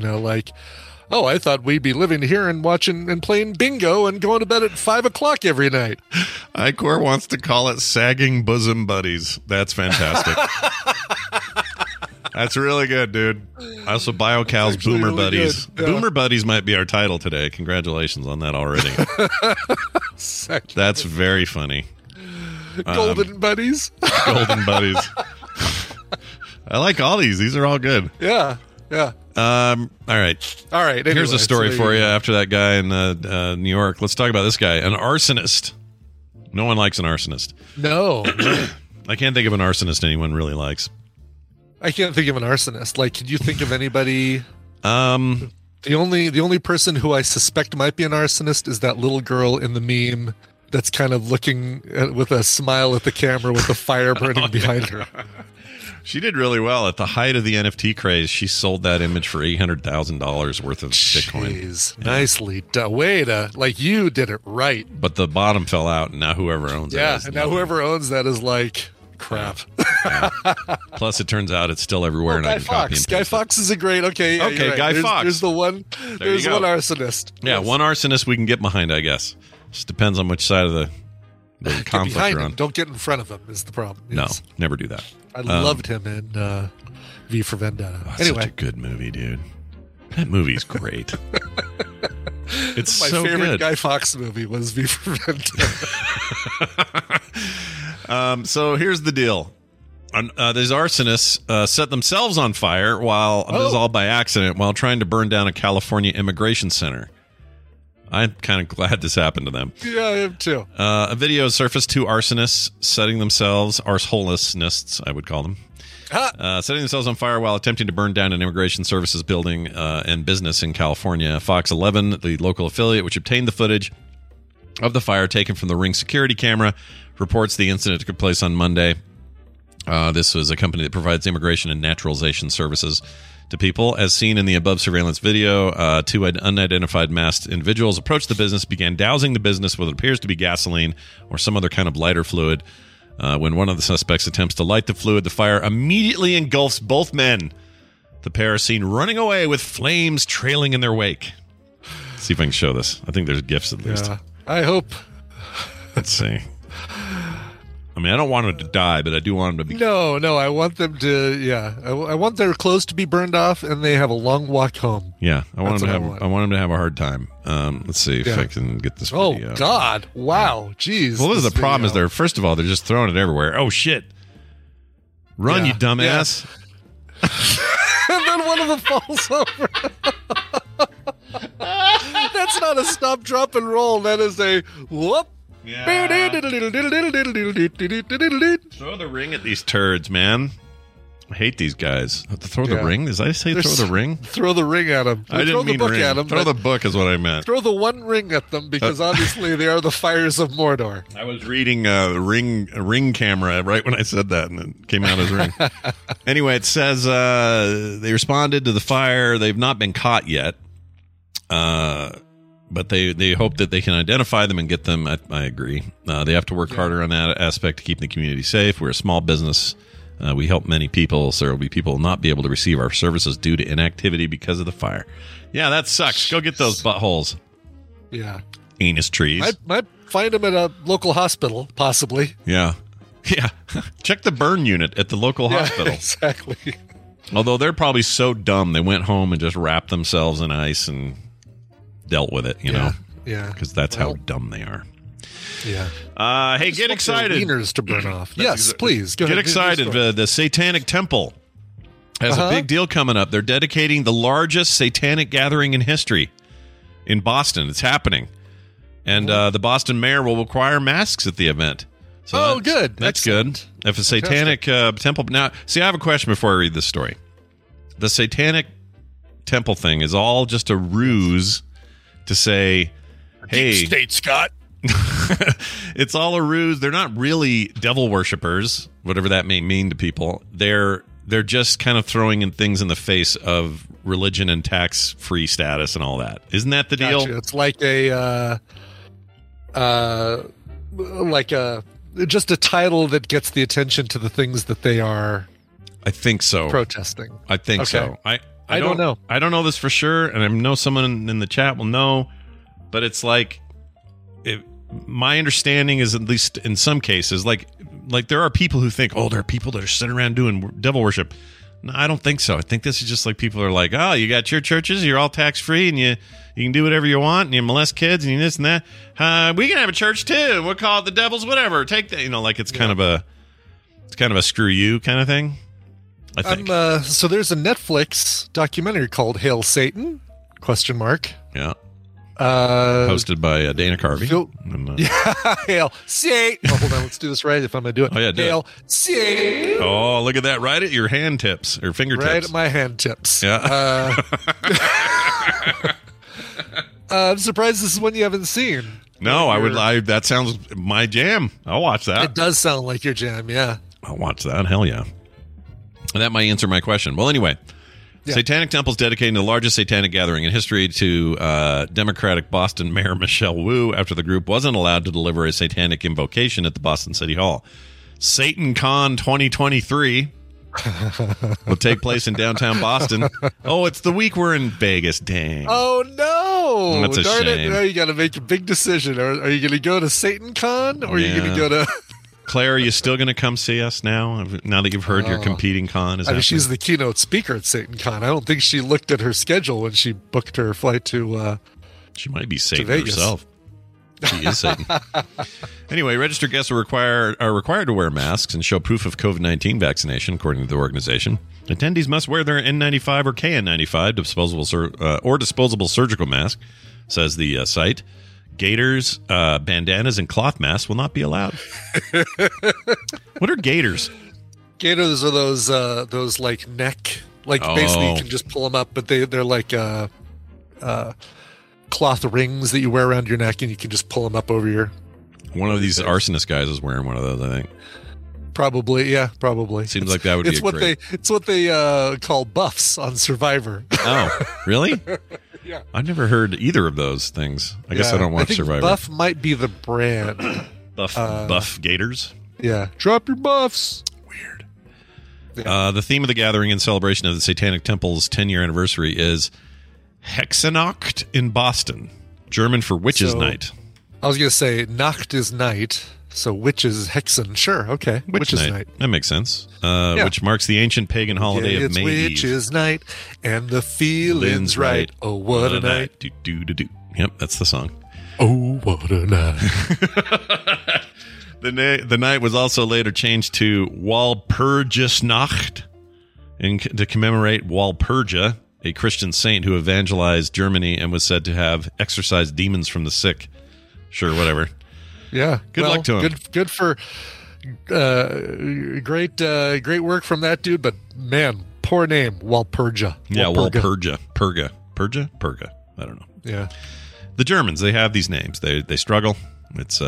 oh, I thought we'd be living here and watching and playing bingo and going to bed at 5 o'clock every night. Icor wants to call it Sagging Bosom Buddies. That's fantastic. That's really good, dude. I also BioCal's Boomer really Buddies. Yeah. Boomer Buddies might be our title today. Congratulations on that already. That's very funny. Golden Buddies. Golden Buddies. I like all these. These are all good. Yeah. Yeah. All right. Anyway, here's a story for you after that guy in New York. Let's talk about this guy, an arsonist. No one likes an arsonist. No. I can't think of an arsonist anyone really likes. I can't think of an arsonist. Like, could you think of anybody? The only person who I suspect might be an arsonist is that little girl in the meme that's kind of looking with a smile at the camera with the fire burning behind her. She did really well. At the height of the NFT craze, she sold that image for $800,000 worth of Bitcoin. Jeez, nicely done. Way to, you did it right. But the bottom fell out, and now whoever owns it. Yeah, and now whoever owns that is like, crap. Yeah. Plus, it turns out it's still everywhere, and I can copy and paste Guy Fawkes is a great, okay, right. Guy Fawkes. There's the one, there's one arsonist. Yeah, one arsonist we can get behind, I guess. Just depends on which side of the conflict you're on. Don't get in front of him is the problem. Yes. No, never do that. I loved him in V for Vendetta. Anyway, such a good movie, dude. That movie's great. It's my so favorite good. Guy Fawkes movie was V for Vendetta. So here's the deal. These arsonists set themselves on fire this is all by accident, while trying to burn down a California immigration center. I'm kind of glad this happened to them. Yeah, I am too. A video surfaced, two arsonists setting themselves, arseholenists, I would call them, setting themselves on fire while attempting to burn down an immigration services building and business in California. Fox 11, the local affiliate, which obtained the footage of the fire taken from the Ring security camera, reports the incident took place on Monday. This was a company that provides immigration and naturalization services to people. As seen in the above surveillance video, two unidentified masked individuals approached the business, began dousing the business with what appears to be gasoline or some other kind of lighter fluid. When one of the suspects attempts to light the fluid, the fire immediately engulfs both men. The pair are seen running away with flames trailing in their wake. Let's see if I can show this. I think there's GIFs at least. I hope. Let's see. I mean, I don't want them to die, but I do want them to be... No, I want them to, I want their clothes to be burned off and they have a long walk home. Yeah, I want them to have a hard time. Let's see if I can get this video. Oh, God. Wow. Jeez. Well, the problem is first of all, they're just throwing it everywhere. Oh, shit. Run, you dumbass. Yeah. And then one of them falls over. That's not a stop, drop, and roll. That is a whoop. Yeah. Throw the ring at these turds, man. I hate these guys. Have to throw the ring? Did I say throw the ring? Throw the ring at them. I didn't mean ring. At them, throw the book is what I meant. Throw the one ring at them because obviously they are the fires of Mordor. I was reading ring camera right when I said that, and it came out as ring. Anyway, it says they responded to the fire. They've not been caught yet. But they hope that they can identify them and get them. I agree. They have to work harder on that aspect to keep the community safe. We're a small business. We help many people, so there will be people who will not be able to receive our services due to inactivity because of the fire. Yeah, that sucks. Go get those buttholes. Yeah. Anus trees. Might find them at a local hospital, possibly. Yeah. Yeah. Check the burn unit at the local hospital. Exactly. Although they're probably so dumb, they went home and just wrapped themselves in ice and dealt with it, you know? Yeah. Because that's how dumb they are. Yeah. Hey, get excited. Wieners to burn off. Yes, please. Go get ahead, excited. The Satanic Temple has a big deal coming up. They're dedicating the largest satanic gathering in history in Boston. It's happening. And the Boston mayor will require masks at the event. So good. That's good. If a satanic temple... Now, see, I have a question before I read this story. The Satanic Temple thing is all just a ruse to say, hey... Deep state, Scott. It's all a ruse. They're not really devil worshippers, whatever that may mean to people. They're just kind of throwing in things in the face of religion and tax-free status and all that. Isn't that the deal? It's like just a title that gets the attention to the things that they are. I think so. Protesting. I think so. I don't know. I don't know this for sure, and I know someone in the chat will know. But it's like, my understanding is, at least in some cases, like there are people who think, there are people that are sitting around doing devil worship. No, I don't think so. I think this is just like people are like, you got your churches, you're all tax free, and you can do whatever you want, and you molest kids, and you this and that. We can have a church too, and we'll call it the devil's whatever. Take that, like it's kind of a screw you kind of thing. I think. So there's a Netflix documentary called Hail Satan? ? Yeah. Hosted by Dana Carvey. Hail Satan. Hold on, let's do this right if I'm going to do it. Oh, yeah, do Hail Satan. Oh, look at that. Right at your hand tips or fingertips. Right at my hand tips. Yeah. I'm surprised this is one you haven't seen. No, that sounds my jam. I'll watch that. It does sound like your jam, yeah. I'll watch that. Hell yeah. And that might answer my question. Well, anyway. Yeah. Satanic Temple's dedicating the largest satanic gathering in history to Democratic Boston Mayor Michelle Wu after the group wasn't allowed to deliver a satanic invocation at the Boston City Hall. SatanCon 2023 will take place in downtown Boston. Oh, it's the week we're in Vegas. Dang. Oh, no. That's a shame. Now you got to make a big decision. Are you going to go to SatanCon or are you going to go to... Claire, are you still going to come see us now that you've heard your competing con is happening? She's the keynote speaker at SatanCon. I don't think she looked at her schedule when she booked her flight to she might be Satan herself. She is Satan. Anyway, registered guests are required to wear masks and show proof of COVID-19 vaccination, according to the organization. Attendees must wear their N95 or KN95 disposable surgical mask, says the site. Gaiters, bandanas, and cloth masks will not be allowed. What are gaiters? Gaiters are those like neck, basically you can just pull them up, but they're like cloth rings that you wear around your neck, and you can just pull them up over your. One of these arsonist guys is wearing one of those, I think. Probably, yeah, probably. Seems like that would be It's what they call buffs on Survivor. Oh, really? Yeah. I've never heard either of those things. I guess I don't watch Survivor. Buff might be the brand. Buff Gators. Yeah. Drop your buffs. Weird. The theme of the gathering in celebration of the Satanic Temple's 10-year anniversary is Hexenacht in Boston, German for Witches' Night. I was going to say Nacht is night, so witches, Hexen. Sure, okay. Witches' night. That makes sense. Which marks the ancient pagan holiday of May Eve. It's Witches' night, and the feeling's right. Oh, what a night. Do. Yep, that's the song. Oh, what a night. The night was also later changed to Walpurgisnacht to commemorate Walpurga, a Christian saint who evangelized Germany and was said to have exorcised demons from the sick. Sure, whatever. Yeah. Good luck to him. Good for great work from that dude, but man, poor name, Walpurga. Yeah, Walpurga. Purga. I don't know. Yeah. The Germans, they have these names. They struggle. It's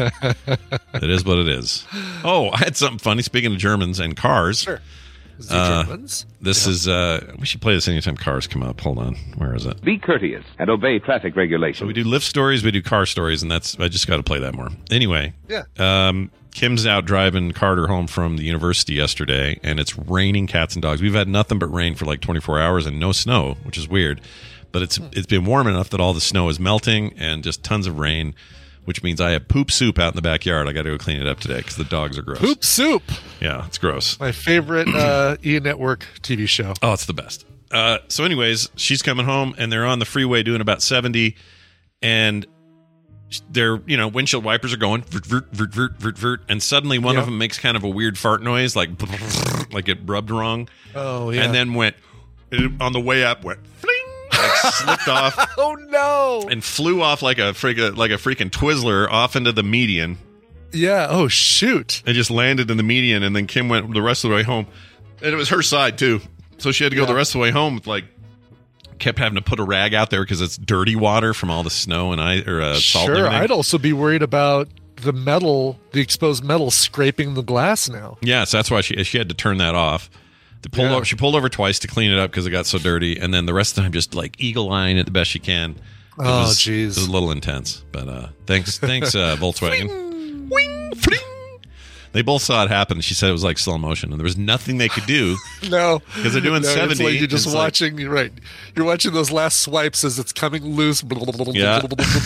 it is what it is. Oh, I had something funny. Speaking of Germans and cars. Sure. Germans. This is we should play this anytime cars come up. Hold on. Where is it? Be courteous and obey traffic regulations. So we do lift stories, we do car stories, and I just got to play that more. Anyway. Yeah. Kim's out driving Carter home from the university yesterday, and it's raining cats and dogs. We've had nothing but rain for like 24 hours and no snow, which is weird. But it's been warm enough that all the snow is melting and just tons of rain, which means I have poop soup out in the backyard. I got to go clean it up today because the dogs are gross. Poop soup. Yeah, it's gross. My favorite E! Network TV show. Oh, it's the best. So anyways, she's coming home, and they're on the freeway doing about 70, and their windshield wipers are going vert, vert, vert, vert, vert, vert, and suddenly one of them makes kind of a weird fart noise, like it rubbed wrong. Oh, yeah. And then on the way up, went fling. Like slipped off. Oh no! And flew off like a freaking Twizzler off into the median. Yeah. Oh shoot! And just landed in the median, and then Kim went the rest of the way home, and it was her side too, so she had to go the rest of the way home. With kept having to put a rag out there because it's dirty water from all the snow and salt. Sure, and everything. I'd also be worried about the exposed metal scraping the glass now. Yes, that's why she had to turn that off. She pulled over twice to clean it up because it got so dirty, and then the rest of the time just like eagle-eyeing it the best she can. Oh, jeez. It was a little intense, but thanks, Volkswagen. Wing, fling. They both saw it happen. She said it was like slow motion, and there was nothing they could do. No, because they're doing 70. It's like you're just watching. You're right. You're watching those last swipes as it's coming loose. Yeah,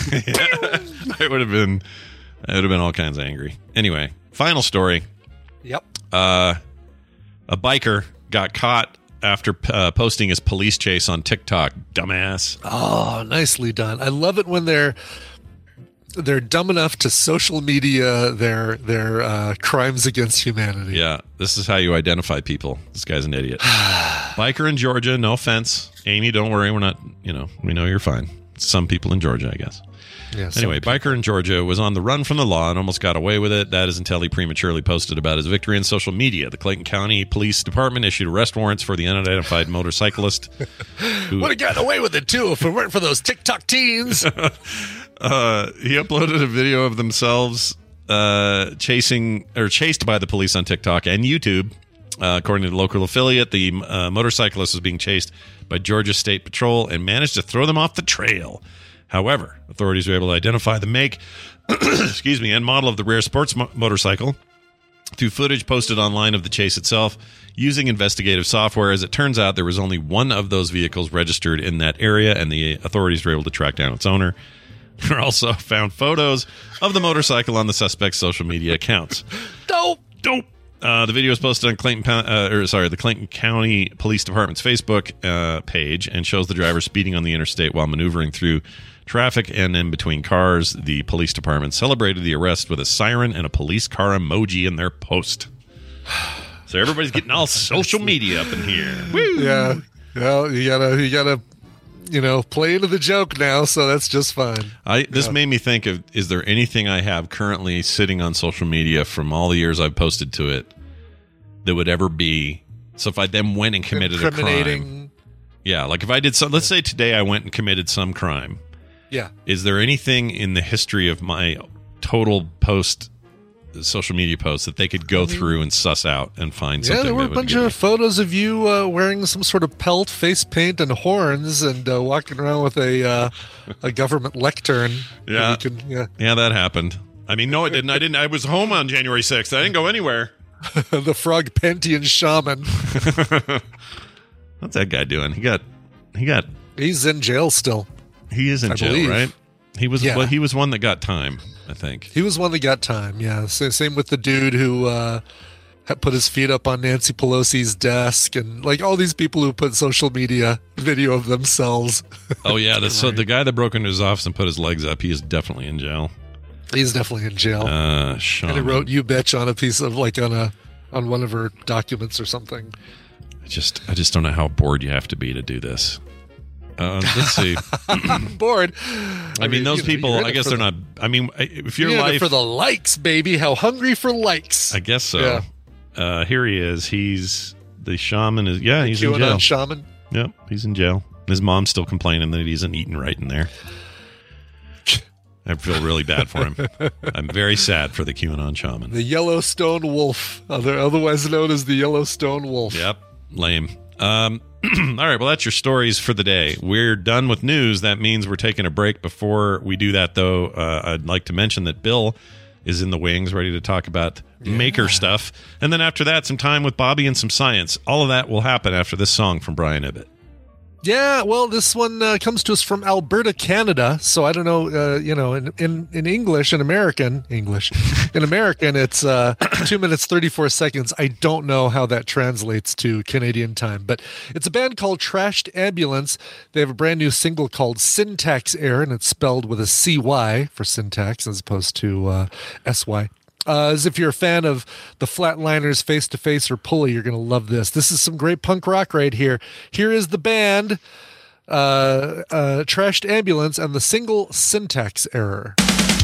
it would have been all kinds of angry. Anyway, final story. Yep. A biker got caught after posting his police chase on TikTok. Dumbass. Oh, nicely done. I love it when they're dumb enough to social media their crimes against humanity. Yeah, this is how you identify people. This guy's an idiot. Biker in Georgia, no offense. Amy, don't worry. We're not, we know you're fine. Some people in Georgia, I guess. Yeah, anyway, biker in Georgia was on the run from the law and almost got away with it. That is until he prematurely posted about his victory in social media. The Clayton County Police Department issued arrest warrants for the unidentified motorcyclist. Would have gotten away with it, too, if it weren't for those TikTok teens. He uploaded a video of themselves chased by the police on TikTok and YouTube. According to the local affiliate, the motorcyclist was being chased by Georgia State Patrol and managed to throw them off the trail. However, authorities were able to identify the make and model of the rare sports motorcycle through footage posted online of the chase itself using investigative software. As it turns out, there was only one of those vehicles registered in that area, and the authorities were able to track down its owner. They also found photos of the motorcycle on the suspect's social media accounts. Dope. The video was posted on the Clayton County Police Department's Facebook page and shows the driver speeding on the interstate while maneuvering through traffic and in between cars. The police department celebrated the arrest with a siren and a police car emoji in their post. So everybody's getting all social media up in here. Woo! Yeah. Well, you gotta play into the joke now, so that's just fine. This made me think of, is there anything I have currently sitting on social media from all the years I've posted to it that would ever be, so if I then went and committed a crime. Yeah, like if I did let's say today I went and committed some crime. Yeah. Is there anything in the history of my total social media posts that they could go through and suss out and find something? Yeah, there were a bunch of photos of you wearing some sort of pelt, face paint, and horns, and walking around with a government lectern. Yeah, yeah, that happened. I mean, no, it didn't. I was home on January 6th. I didn't go anywhere. The Frog Pantheon Shaman. What's that guy doing? He's in jail still. He is in jail, believe. Right? He was. Yeah. Well, he was one that got time, I think. He was one that got time. Yeah. Same with the dude who put his feet up on Nancy Pelosi's desk, and like all these people who put social media video of themselves. Oh yeah, so the guy that broke into his office and put his legs up, he is definitely in jail. He's definitely in jail. Sean. And he wrote "you bitch" on a piece of on one of her documents or something. I just don't know how bored you have to be to do this. Let's see. I'm bored. I mean, those people. I guess they're not. I mean, if your life for the likes, baby, how hungry for likes. I guess so. Yeah. Here he is. He's the shaman. He's in jail. Shaman. Yep, he's in jail. His mom's still complaining that he isn't eating right in there. I feel really bad for him. I'm very sad for the QAnon shaman. The Yellowstone Wolf, otherwise known as the Yellowstone Wolf. Yep, lame. All right, well, that's your stories for the day. We're done with news. That means we're taking a break. Before we do that, though, I'd like to mention that Bill is in the wings, ready to talk about maker stuff. And then after that, some time with Bobby and some science. All of that will happen after this song from Brian Ibbett. Yeah, well, this one comes to us from Alberta, Canada. So I don't know, in English, in American, it's 2 minutes, 34 seconds. I don't know how that translates to Canadian time, but it's a band called Trashed Ambulance. They have a brand new single called Syntax Error, and it's spelled with a CY for syntax as opposed to SY. As if you're a fan of the Flatliners, Face to Face, or Pulley, you're going to love this. This is some great punk rock right here. Here is the band, Trashed Ambulance, and the single Syntax Error.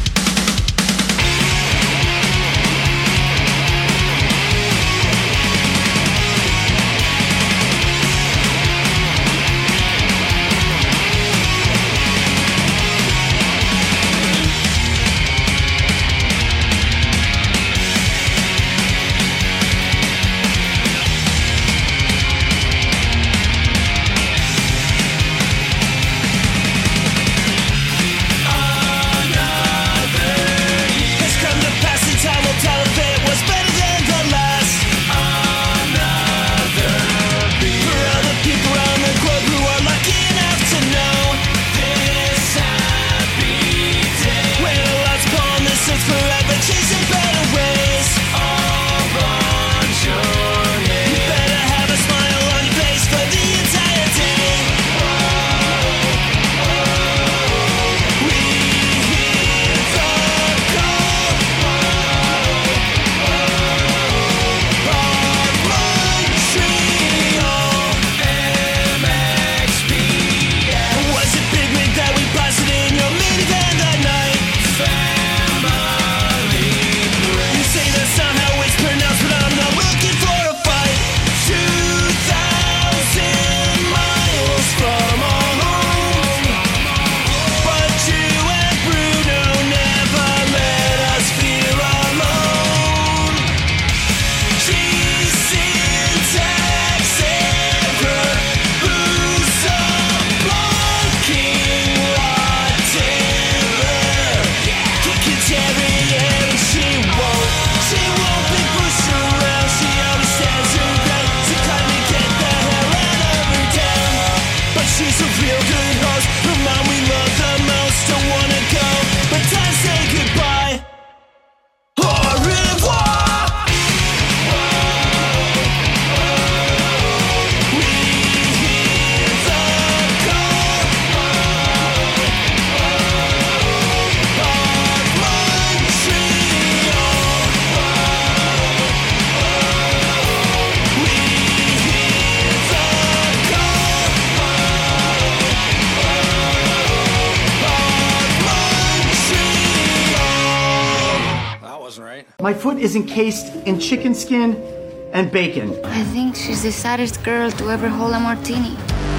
My foot is encased in chicken skin and bacon. I think she's the saddest girl to ever hold a martini.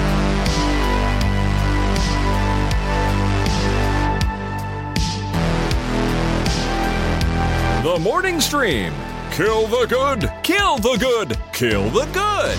The Morning Stream. Kill the good. Kill the good. Kill the good.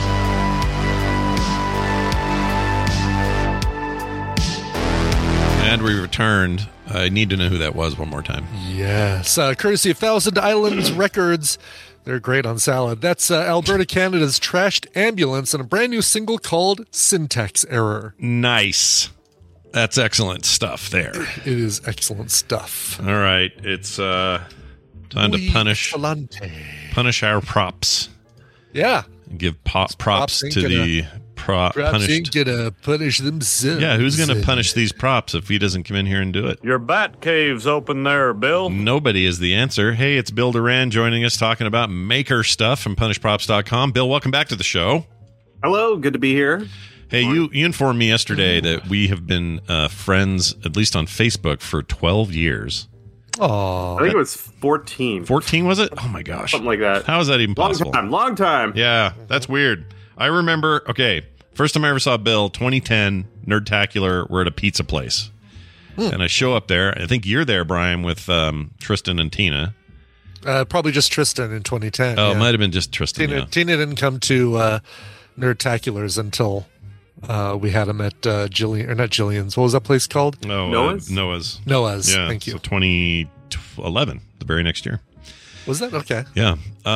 And we returned. I need to know who that was one more time. Yes. Courtesy of Thousand Islands Records. They're great on salad. That's Alberta, Canada's Trashed Ambulance and a brand new single called Syntax Error. Nice. That's excellent stuff there. It is excellent stuff. All right. It's time to punish our props. Yeah. And give props to the Props ain't gonna punish themselves. Yeah, who's gonna punish these props if he doesn't come in here and do it? Your bat cave's open there, Bill. Nobody is the answer. Hey, it's Bill Duran joining us talking about maker stuff from punishprops.com. Bill, welcome back to the show. Hello, good to be here. Hey, you informed me yesterday that we have been friends, at least on Facebook, for 12 years. Oh, I think it was 14. 14, was it? Oh, my gosh. Something like that. How is that even possible? Long time. Yeah, that's weird. I remember, first time I ever saw Bill, 2010, Nerdtacular, we're at a pizza place. And I show up there. I think you're there, Brian, with Tristan and Tina. Probably just Tristan in 2010. Oh, it might have been just Tristan. Tina didn't come to Nerdtaculars until we had him at not Jillian's. What was that place called? Oh, Noah's. Yeah, Thank you. So 2011, the very next year. Was that? Okay. Yeah.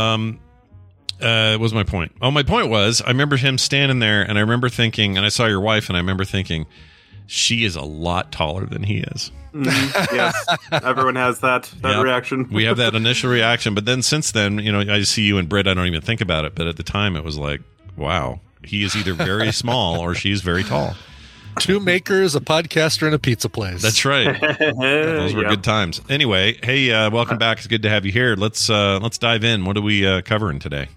What was my point? Oh, my point was I remember him standing there, and I remember thinking, and I saw your wife, and I remember thinking, she is a lot taller than he is. Yes, everyone has that reaction. We have that initial reaction, but then since then, I see you and Britt, I don't even think about it, but at the time it was like, wow, he is either very small or she's very tall. Two makers, a podcaster, and a pizza place. That's right. Those were good times. Anyway, hey, welcome back. It's good to have you here. Let's dive in. What are we covering today?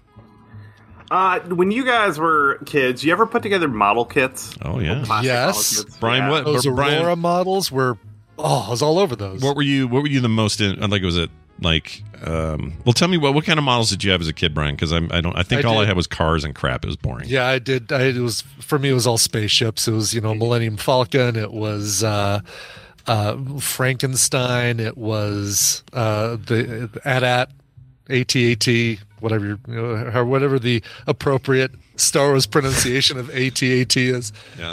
When you guys were kids, you ever put together model kits? Oh, yeah. Yes. Brian, what? Those Aurora models were, I was all over those. What were you the most in? Like, was it like, well, tell me what kind of models did you have as a kid, Brian? Because I think all I had was cars and crap. It was boring. Yeah, I did. For me, it was all spaceships. It was, Millennium Falcon. It was, Frankenstein. It was, the AT-AT. Whatever the appropriate Star Wars pronunciation of AT-AT is. Yeah.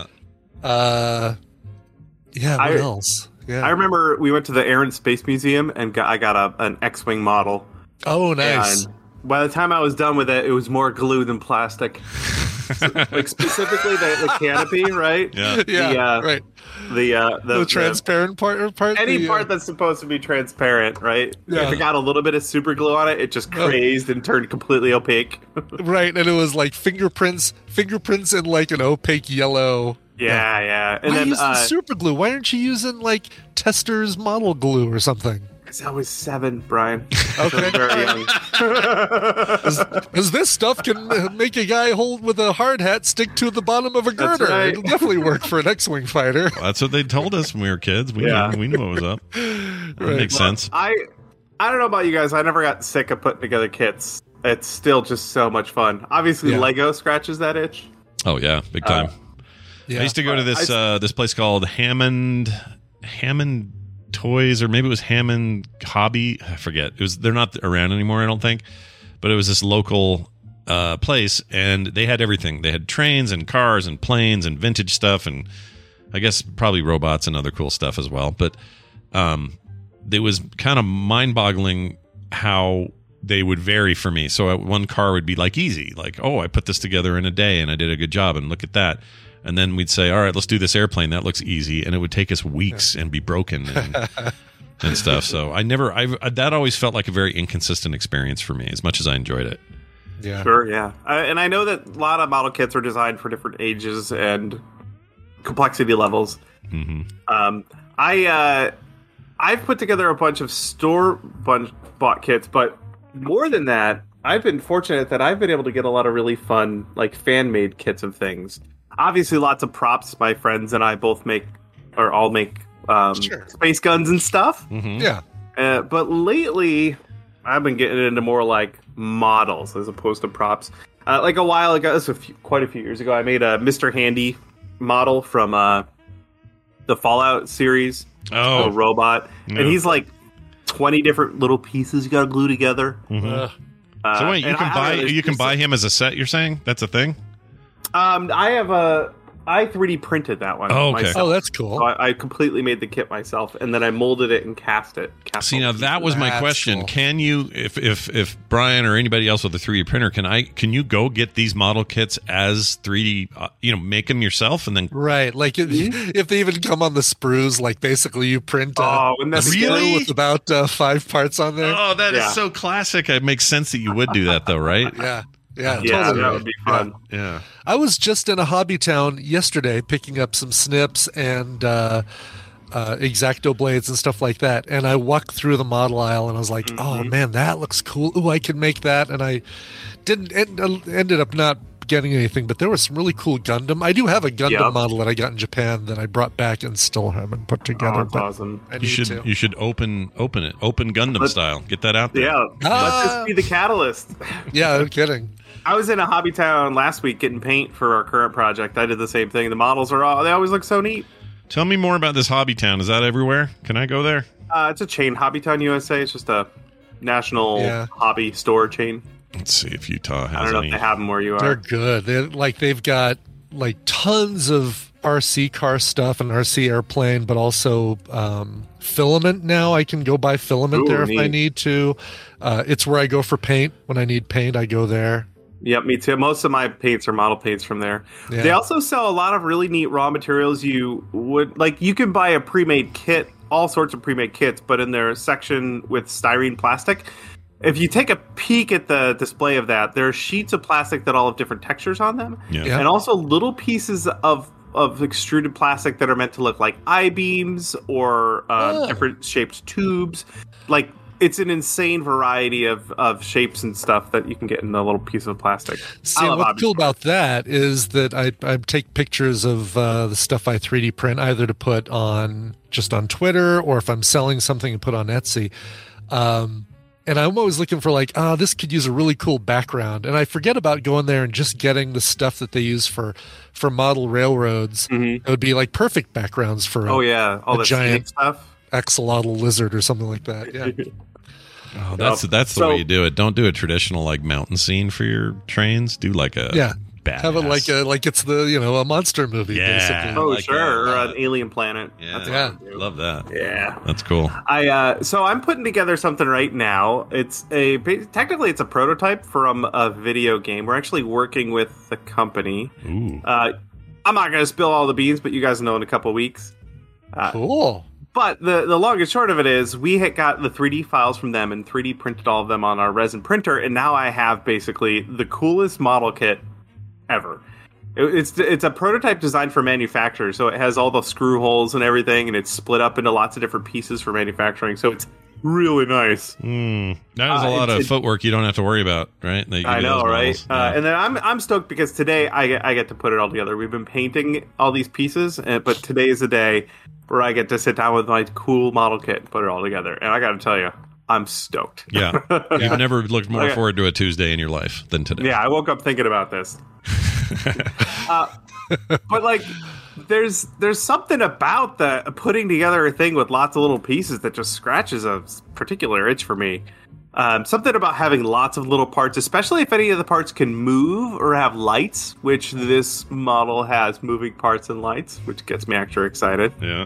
What else? Yeah. I remember we went to the Air and Space Museum and I got an X-Wing model. Oh, nice. And by the time I was done with it, it was more glue than plastic. Like specifically the canopy, right? Yeah. Right. The transparent part. Any part that's supposed to be transparent, right? Yeah. If it got a little bit of super glue on it, it just crazed and turned completely opaque. Right, and it was like fingerprints in like an opaque yellow. Yeah. And Why then use the super glue? Why aren't you using like Tester's model glue or something? Because I was 7, Brian. Okay. Very young. Because this stuff can make a guy with a hard hat stick to the bottom of a girder. Right. It'll definitely work for an X-Wing fighter. Well, that's what they told us when we were kids. We knew what was up. That makes sense. I don't know about you guys. I never got sick of putting together kits. It's still just so much fun. Obviously, Lego scratches that itch. Oh, yeah. Big time. I used to go to this place called Hammond Toys, or maybe it was Hammond Hobby. I forget. They're not around anymore, I don't think. But it was this local place, and they had everything. They had trains and cars and planes and vintage stuff, and I guess probably robots and other cool stuff as well. But it was kind of mind-boggling how they would vary for me. So one car would be like easy, like, oh, I put this together in a day and I did a good job, and look at that. And then we'd say, all right, let's do this airplane. That looks easy. And it would take us weeks and be broken and stuff. So that always felt like a very inconsistent experience for me, as much as I enjoyed it. Yeah. Sure, yeah. And I know that a lot of model kits are designed for different ages and complexity levels. Mm-hmm. I've put together a bunch of store-bought kits, but more than that, I've been fortunate that I've been able to get a lot of really fun, like, fan-made kits of things. Obviously, lots of props. My friends and I both all make space guns and stuff. Mm-hmm. Yeah. But lately, I've been getting into more like models as opposed to props. Like a while ago, this was quite a few years ago, I made a Mr. Handy model from the Fallout series. Oh, a robot, and he's like 20 different little pieces you got to glue together. Mm-hmm. So wait, you can buy him as a set? You're saying that's a thing? I have I 3D printed that one. Oh, okay. myself. Oh, that's cool. So I completely made the kit myself, and then I molded it and cast it. See, now that was my question. Cool. Can you, if Brian or anybody else with a 3D printer, can you go get these model kits as 3D, make them yourself and then... Right, like if they even come on the sprues, like basically you print a really? with about 5 parts on there. Oh, that is so classic. It makes sense that you would do that though, right? Yeah, totally. That would be fun. Yeah. I was just in a hobby town yesterday picking up some snips and X-Acto blades and stuff like that. And I walked through the model aisle and I was like, oh man, that looks cool. Ooh, I can make that. And I ended up not getting anything, but there was some really cool Gundam. I do have a Gundam model that I got in Japan that I brought back and still haven't put together. That's awesome. You should open it. Open Gundam style. Get that out there. Yeah. Let's just be the catalyst. Yeah, no kidding. I was in a hobby town last week getting paint for our current project. I did the same thing. The models they always look so neat. Tell me more about this hobby town. Is that everywhere? Can I go there? It's a chain, Hobby Town USA. It's just a national hobby store chain. Let's see if Utah has I don't know any. if they have them where you are. They're good. They've got like tons of RC car stuff and RC airplane, but also filament now. I can go buy filament there if I need to. It's where I go for paint. When I need paint, I go there. Yep, me too. Most of my paints are model paints from there. Yeah. They also sell a lot of really neat raw materials. You can buy a pre-made kit, all sorts of pre-made kits, but in their section with styrene plastic, if you take a peek at the display of that, there are sheets of plastic that all have different textures on them, and also little pieces of extruded plastic that are meant to look like I-beams or different shaped tubes. Like, it's an insane variety of shapes and stuff that you can get in a little piece of plastic. See, what's cool about that is that I take pictures of the stuff I 3D print either to put on Twitter or if I'm selling something to put on Etsy. And I'm always looking for this could use a really cool background. And I forget about going there and just getting the stuff that they use for model railroads. Mm-hmm. It would be like perfect backgrounds for all the giant stuff. Axolotl lizard or something like that. Yeah. Oh, that's the way you do it. Don't do a traditional mountain scene for your trains. Do like a badass. Have it like it's a monster movie. Yeah. Basically. Oh, sure, or an alien planet. Yeah, love that. Yeah, that's cool. So I'm putting together something right now. Technically it's a prototype from a video game. We're actually working with the company. Ooh. I'm not going to spill all the beans, but you guys know in a couple weeks. Cool. But the long and short of it is we had got the 3D files from them and 3D printed all of them on our resin printer, and now I have basically the coolest model kit ever. It's a prototype designed for manufacture, so it has all the screw holes and everything, and it's split up into lots of different pieces for manufacturing, so it's really nice. That is a lot of footwork you don't have to worry about, right? I know, right? And then I'm stoked because today I get to put it all together. We've been painting all these pieces, but today is the day where I get to sit down with my cool model kit and put it all together. And I got to tell you, I'm stoked. Yeah. You've never looked more forward to a Tuesday in your life than today. Yeah, I woke up thinking about this. But there's something about the putting together a thing with lots of little pieces that just scratches a particular itch for me. Something about having lots of little parts, especially if any of the parts can move or have lights, which this model has moving parts and lights, which gets me extra excited. Yeah.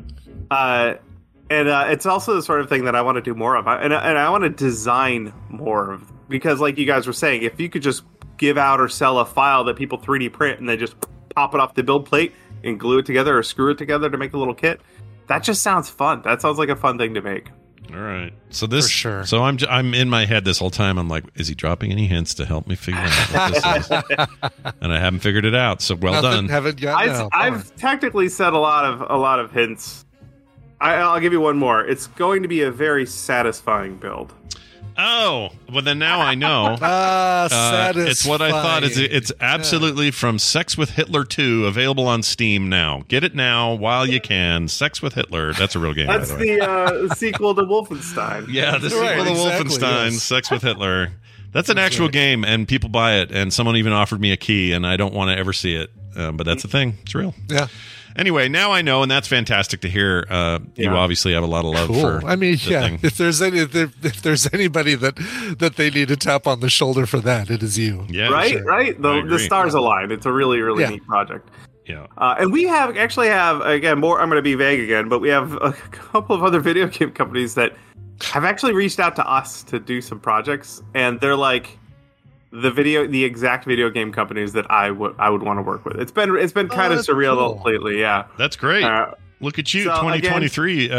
And it's also the sort of thing that I want to do more of. And I want to design more of, because like you guys were saying, if you could just give out or sell a file that people 3D print and they just pop it off the build plate and glue it together or screw it together to make a little kit, that just sounds fun. That sounds like a fun thing to make. All right. So this, for sure. So I'm in my head this whole time. I'm like, is he dropping any hints to help me figure out what this is? And I haven't figured it out. So done. I've technically said a lot of hints. I'll give you one more. It's going to be a very satisfying build. Oh, well then now I know. It's what I thought. It's absolutely from Sex with Hitler 2, available on Steam now. Get it now while you can. Sex with Hitler. That's a real game. That's the sequel to Wolfenstein. Yeah, the sequel to Wolfenstein. Yes. Sex with Hitler. That's an actual game, and people buy it. And someone even offered me a key, and I don't want to ever see it. But that's a thing. It's real. Yeah. Anyway, now I know, and that's fantastic to hear. You obviously have a lot of love for. I mean, thing. If there's anybody that they need to tap on the shoulder for that, it is you. Yeah, right, sure. right. The stars align. It's a really, really neat project. Yeah. And we actually have, again, more, I'm going to be vague again, but we have a couple of other video game companies that have actually reached out to us to do some projects, and they're like the exact video game companies that I would want to work with. It's been kind of surreal lately. Yeah. That's great. Look at you, 2023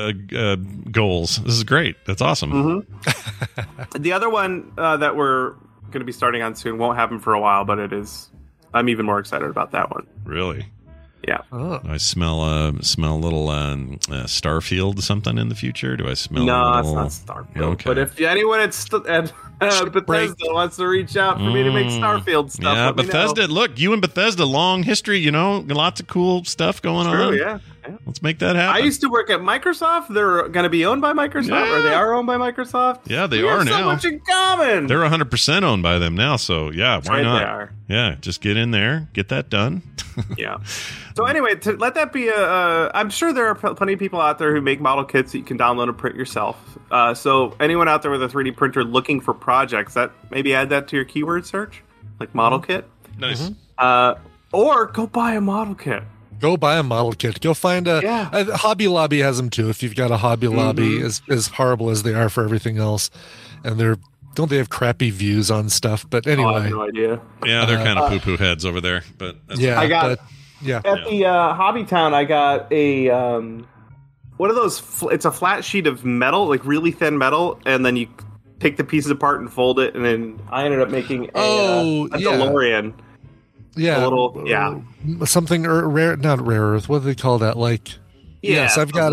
goals. This is great. That's awesome. Mm-hmm. The other one that we're going to be starting on soon won't happen for a while, but it is. I'm even more excited about that one. Really? Yeah. Oh. Do I smell a little Starfield something in the future? Do I smell? No, it's not Starfield. Okay. But if anyone at Bethesda wants to reach out for me to make Starfield stuff, yeah, Bethesda. Look, you and Bethesda, long history. Lots of cool stuff going on. Yeah. Let's make that happen. I used to work at Microsoft. They're going to be owned by Microsoft, or they are owned by Microsoft. Yeah, they are now. So much in common. They're 100% owned by them now. So yeah, why not? They are. Yeah, just get in there, get that done. Yeah. So anyway, to let that be I'm sure there are plenty of people out there who make model kits that you can download and print yourself. So anyone out there with a 3D printer looking for projects, that maybe add that to your keyword search, like model kit. Nice. Or go buy a model kit. Go buy a model kit. Go find Hobby Lobby has them too. If you've got a Hobby Lobby, as horrible as they are for everything else, and don't they have crappy views on stuff? But anyway, I have no idea. Yeah, they're kind of poo-poo heads over there. But that's at the Hobby Town, I got a one of those. It's a flat sheet of metal, like really thin metal, and then you take the pieces apart and fold it, and then I ended up making a DeLorean. Yeah, something rare, not rare earth. What do they call that? Yes, I've got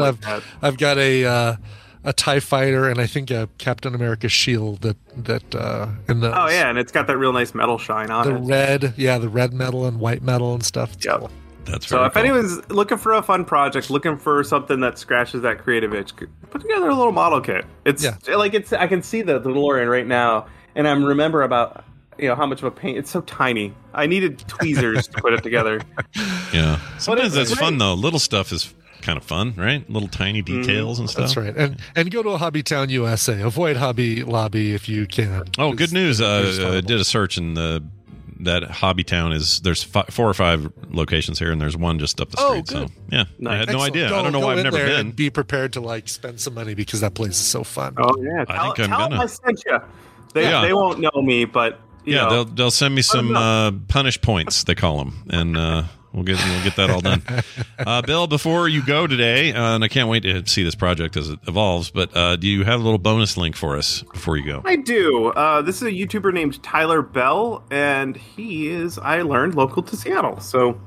a TIE fighter and I think a Captain America shield that in the. Oh yeah, and it's got that real nice metal shine on it. The red metal and white metal and stuff. It's cool. That's so. If anyone's looking for a fun project, looking for something that scratches that creative itch, put together a little model kit. I can see the DeLorean right now, and I'm remember about. How much of a pain. It's so tiny. I needed tweezers to put it together. Yeah. Sometimes that's fun, though. Little stuff is kind of fun, right? Little tiny details and stuff. That's right. And go to a Hobby Town USA. Avoid Hobby Lobby if you can. Oh, good news. I did a search in that Hobby Town there's 4 or 5 locations here, and there's one just up the street. Good. So, yeah. Nice. I had no idea. I don't know why I've never been. And be prepared to, spend some money because that place is so fun. Oh, yeah. I think I'm going to. I sent you. They won't know me, but... they'll send me some punish points, they call them, and we'll get that all done. Bill, before you go today, and I can't wait to see this project as it evolves, but do you have a little bonus link for us before you go? I do. This is a YouTuber named Tyler Bell, and he is, I learned, local to Seattle. So,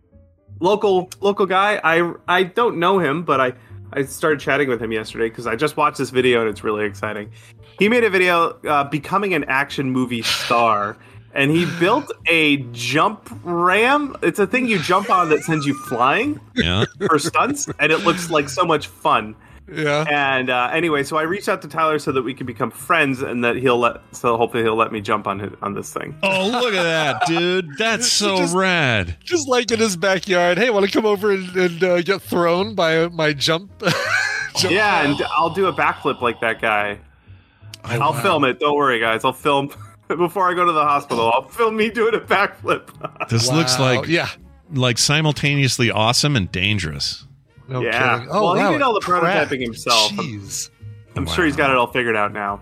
local guy. I don't know him, but I started chatting with him yesterday because I just watched this video, and it's really exciting. He made a video becoming an action movie star, and he built a jump ram. It's a thing you jump on that sends you flying for stunts, and it looks like so much fun. Yeah. And anyway, so I reached out to Tyler so that we could become friends, and that hopefully he'll let me jump on this thing. Oh, look at that, dude! That's so rad. Just like in his backyard. Hey, want to come over and get thrown by my jump? Yeah, and I'll do a backflip like that guy. I'll film it. Don't worry, guys. I'll film before I go to the hospital. I'll film me doing a backflip. This looks like simultaneously awesome and dangerous. No kidding. Oh, he did all the prototyping himself. Jeez. I'm sure he's got it all figured out now.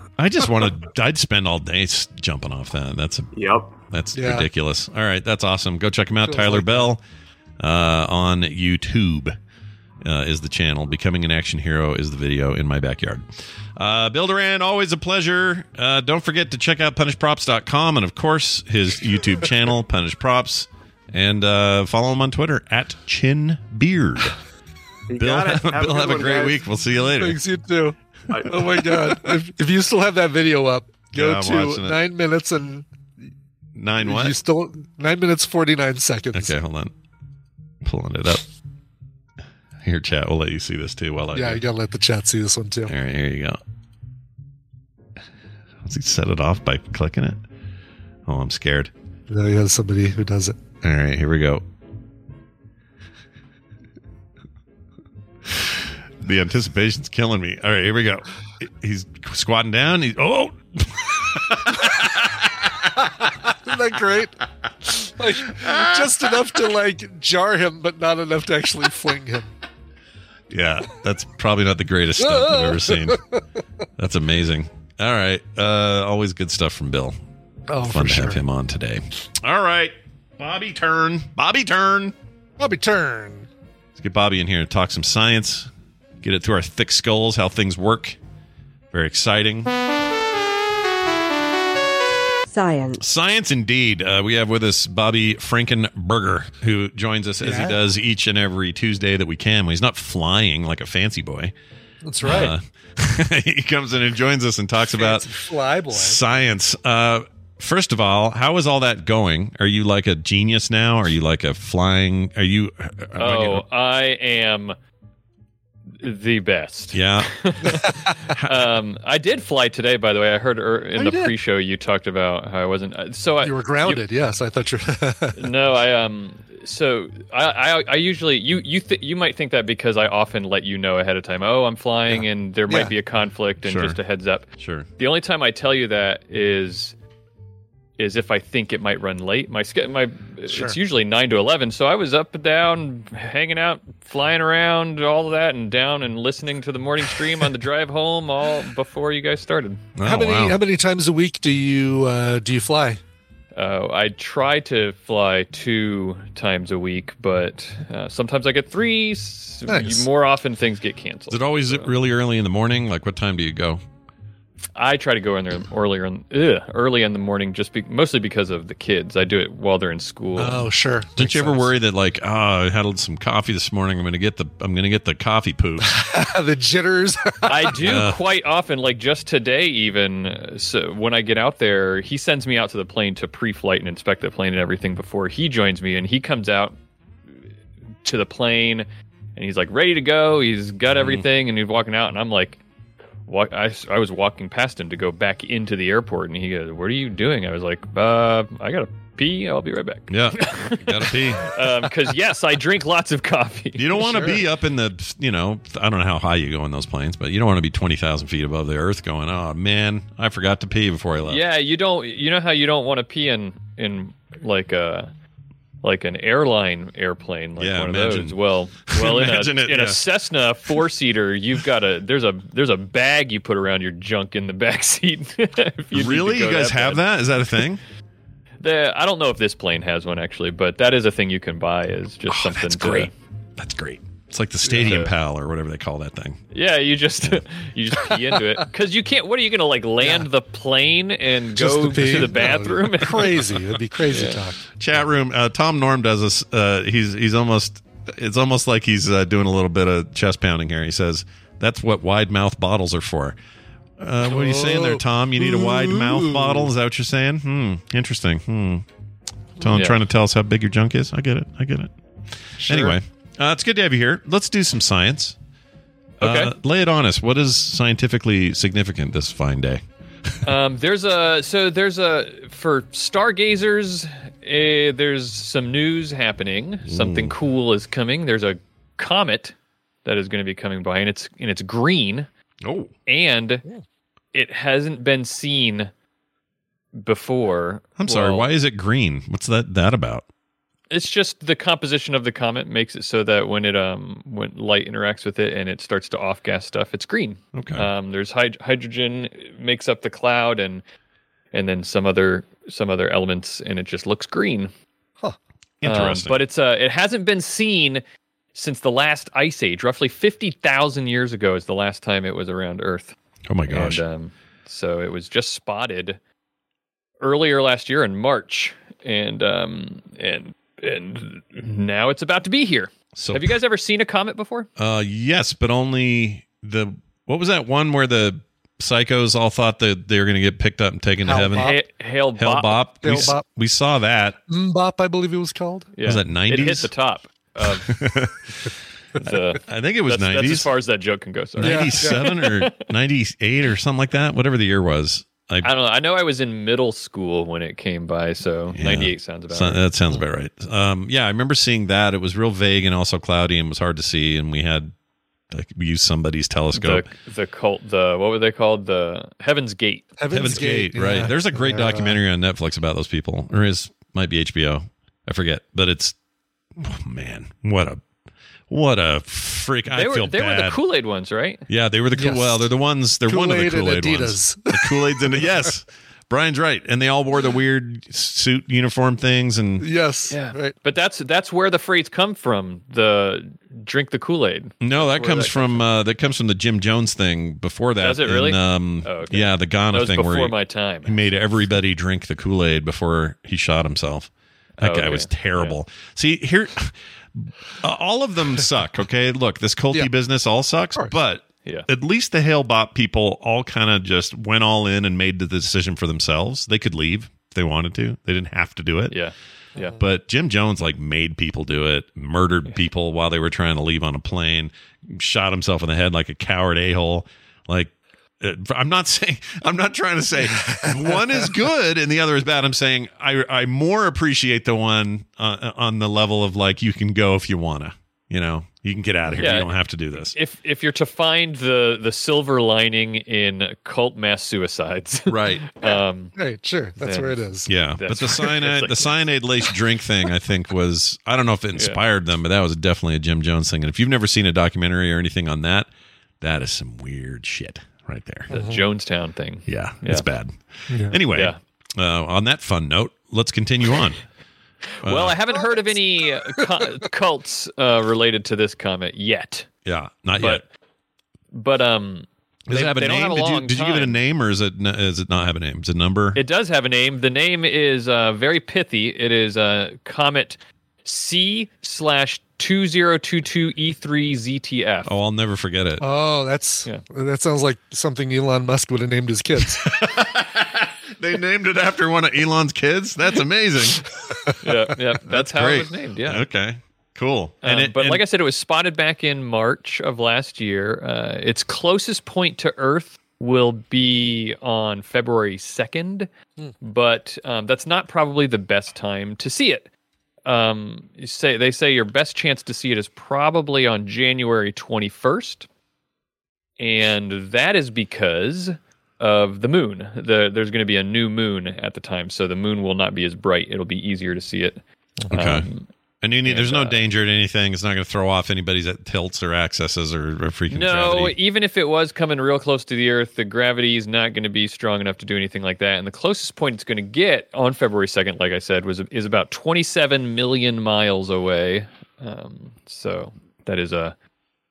I'd spend all day jumping off that. That's ridiculous. All right, that's awesome. Go check him out. Tyler Bell on YouTube is the channel. Becoming an Action Hero is the video in my backyard. Bill Doran, always a pleasure. Don't forget to check out punishprops.com and, of course, his YouTube channel, Punish Props. And follow him on Twitter, @ChinBeard. Bill, have a great week. We'll see you later. Thanks, you too. Oh, my God. If you still have that video up, go to 9 minutes and... 9 what? 9 minutes, 49 seconds. Okay, hold on. Pulling it up. Here, chat. We'll let you see this, too. You got to let the chat see this one, too. All right, here you go. Does he set it off by clicking it? Oh, I'm scared. No, he has somebody who does it. All right, here we go. The anticipation's killing me. All right, here we go. He's squatting down. Isn't that great? Like, just enough to like jar him, but not enough to actually fling him. Yeah, that's probably not the greatest stunt I've ever seen. That's amazing. All right. Always good stuff from Bill. Oh, fun for to have sure. him on today. All right. Bobby turn. Bobby turn. Let's get Bobby in here and talk some science. Get it through our thick skulls, how things work. Very exciting. Science indeed. We have with us Bobby Frankenberger, who joins us as he does each and every Tuesday that we can when he's not flying like a fancy boy. That's right. He comes in and joins us and talks about science. First of all, how is all that going? Are you like a genius now? Are you like a flying? Are you? I am the best. Yeah. I did fly today, by the way. I heard in the pre-show you talked about how I wasn't. You were grounded. Yes, I thought you were. No, So I usually you might think that because I often let you know ahead of time. Oh, I'm flying, and there might be a conflict, and just a heads up. Sure. The only time I tell you that is if I think it might run late. It's usually 9 to 11, so I was up and down, hanging out, flying around, all of that, and down and listening to the morning stream on the drive home, all before you guys started. How many times a week do you fly? I try to fly 2 times a week, but sometimes I get 3. Nice. More often, things get canceled. Is it always really early in the morning? Like, what time do you go? I try to go in there early in the morning, mostly because of the kids. I do it while they're in school. Oh, sure. Did you ever worry that like, I had some coffee this morning, I'm gonna get the coffee poop, the jitters? I do quite often. Like just today, even so, when I get out there, he sends me out to the plane to pre-flight and inspect the plane and everything before he joins me, and he comes out to the plane and he's like ready to go. He's got everything, and he's walking out, and I'm like. I was walking past him to go back into the airport, and he goes, "What are you doing?" I was like, "I gotta pee. I'll be right back." Yeah, gotta pee. Because yes, I drink lots of coffee. You don't want to be up in the, I don't know how high you go in those planes, but you don't want to be 20,000 feet above the earth going, "Oh man, I forgot to pee before I left." Yeah, you don't. You know how you don't want to pee in like an airplane, one of those. Well, in a Cessna 4-seater, you've got there's a bag you put around your junk in the back seat. Really, you guys have that? Is that a thing? I don't know if this plane has one actually, but that is a thing you can buy. Is just something. That's great. That's great. It's like the Stadium Pal or whatever they call that thing. Yeah, you just pee into it because you can't. What are you going to like land the plane and go to the bathroom? No, crazy. It'd be crazy talk. Chat room. Tom Norm does this. He's almost. It's almost like he's doing a little bit of chest pounding here. He says that's what wide mouth bottles are for. What are you saying there, Tom? You need a wide mouth bottle? Is that what you're saying? Interesting. Trying to tell us how big your junk is. I get it. Sure. Anyway. It's good to have you here. Let's do some science. Okay. Lay it on us. What is scientifically significant this fine day? There's for stargazers, there's some news happening. Something cool is coming. There's a comet that is going to be coming by, and it's green. Oh. And it hasn't been seen before. I'm sorry. Why is it green? What's that about? It's just the composition of the comet makes it so that when light interacts with it and it starts to off-gas stuff, it's green. Okay. There's hydrogen makes up the cloud, and then some other elements, and it just looks green. Huh. Interesting. But it hasn't been seen since the last ice age. Roughly 50,000 years ago is the last time it was around Earth. Oh my gosh. And, so it was just spotted earlier last year in March, and now it's about to be here. So, have you guys ever seen a comet before? Yes, but only what was that one where the psychos all thought that they were going to get picked up and taken to heaven? Hale-Bopp. We saw that. Bop, I believe it was called. Yeah. Was that 90s? It hit the top of I think it was 90s. That's as far as that joke can go. Sorry. 97 or 98 or something like that, whatever the year was. I don't know. I know I was in middle school when it came by, so 98 sounds about right. That sounds about right. I remember seeing that. It was real vague and also cloudy and was hard to see, and we used somebody's telescope. What were they called? The Heaven's Gate. Heaven's Gate, right. There's a great documentary on Netflix about those people, or might be HBO. I forget, but it's man, what a freak! I feel bad. They were the Kool-Aid ones, right? Yeah, they were the well. They're the ones. They're one of the Kool-Aid ones. The Kool-Aid's in it. Yes, Brian's right, and they all wore the weird suit uniform things. And right. But that's where the phrase come from. The drink the Kool-Aid. No, that comes from the Jim Jones thing. Before that, does it really? Okay. Yeah, the Ghana thing before where my time. He made everybody drink the Kool-Aid before he shot himself. That guy was terrible. Yeah. See here. All of them suck, okay? Look, this culty business all sucks, but at least the Hale-Bop people all kind of just went all in and made the decision for themselves. They could leave if they wanted to. They didn't have to do it. Yeah. But Jim Jones, made people do it, murdered people while they were trying to leave on a plane, shot himself in the head like a coward a-hole. I'm not trying to say one is good and the other is bad. I'm saying I more appreciate the one on the level of you can go if you wanna, you can get out of here. You don't have to do this. If you're to find the silver lining in cult mass suicides, right? Right, sure, that's where it is. Yeah, but the cyanide laced drink thing, I think I don't know if it inspired them, but that was definitely a Jim Jones thing. And if you've never seen a documentary or anything on that, that is some weird shit. Right there. The Jonestown thing. Yeah, it's bad. Yeah. Anyway, on that fun note, let's continue on. Well, I haven't heard of any cults related to this comet yet. Yeah, not yet. But does it have a name? Did you give it a name, or is it not have a name? Is it a number? It does have a name. The name is very pithy. It is Comet C/2022E3ZTF. Oh, I'll never forget it. Oh, that sounds like something Elon Musk would have named his kids. They named it after one of Elon's kids? That's amazing. Yeah. That's how it was named. Yeah. Okay. Cool. Like I said, it was spotted back in March of last year. Its closest point to Earth will be on February 2nd, but that's not probably the best time to see it. They say your best chance to see it is probably on January 21st, and that is because of the moon. There's going to be a new moon at the time, so the moon will not be as bright. It'll be easier to see it. Okay. There's no danger to anything. It's not going to throw off anybody's tilts or accesses or freaking gravity. Even if it was coming real close to the Earth, the gravity is not going to be strong enough to do anything like that. And the closest point it's going to get on February 2nd, like I said, is about 27 million miles away. So that is a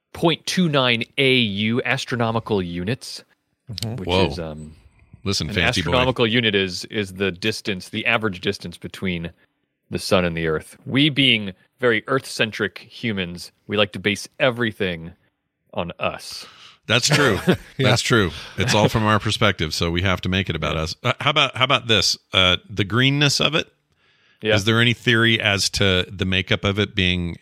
0.29 AU astronomical units, which is listen, an fancy astronomical boy. unit is the distance, the average distance between the sun and the Earth. We being very Earth-centric humans, we like to base everything on us. That's true. That's true. It's all from our perspective, so we have to make it about us. How about this? The greenness of it? Yeah. Is there any theory as to the makeup of it being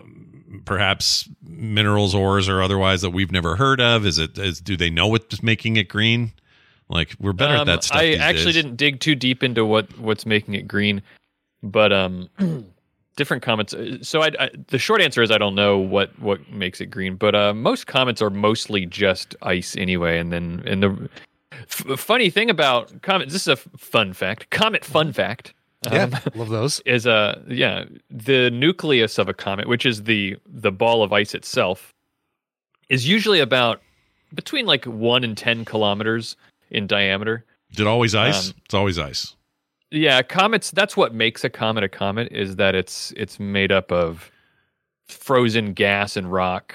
perhaps minerals, ores, or otherwise that we've never heard of? Do they know what's making it green? We're better at that stuff. I actually didn't dig too deep into what's making it green. But different comets. So the short answer is I don't know what makes it green. But most comets are mostly just ice anyway. And the funny thing about comets, this is a fun fact. Comet fun fact. Love those. Is the nucleus of a comet, which is the ball of ice itself, is usually about between 1 and 10 kilometers in diameter. Is it always ice? It's always ice. Yeah, comets, that's what makes a comet, is that it's made up of frozen gas and rock.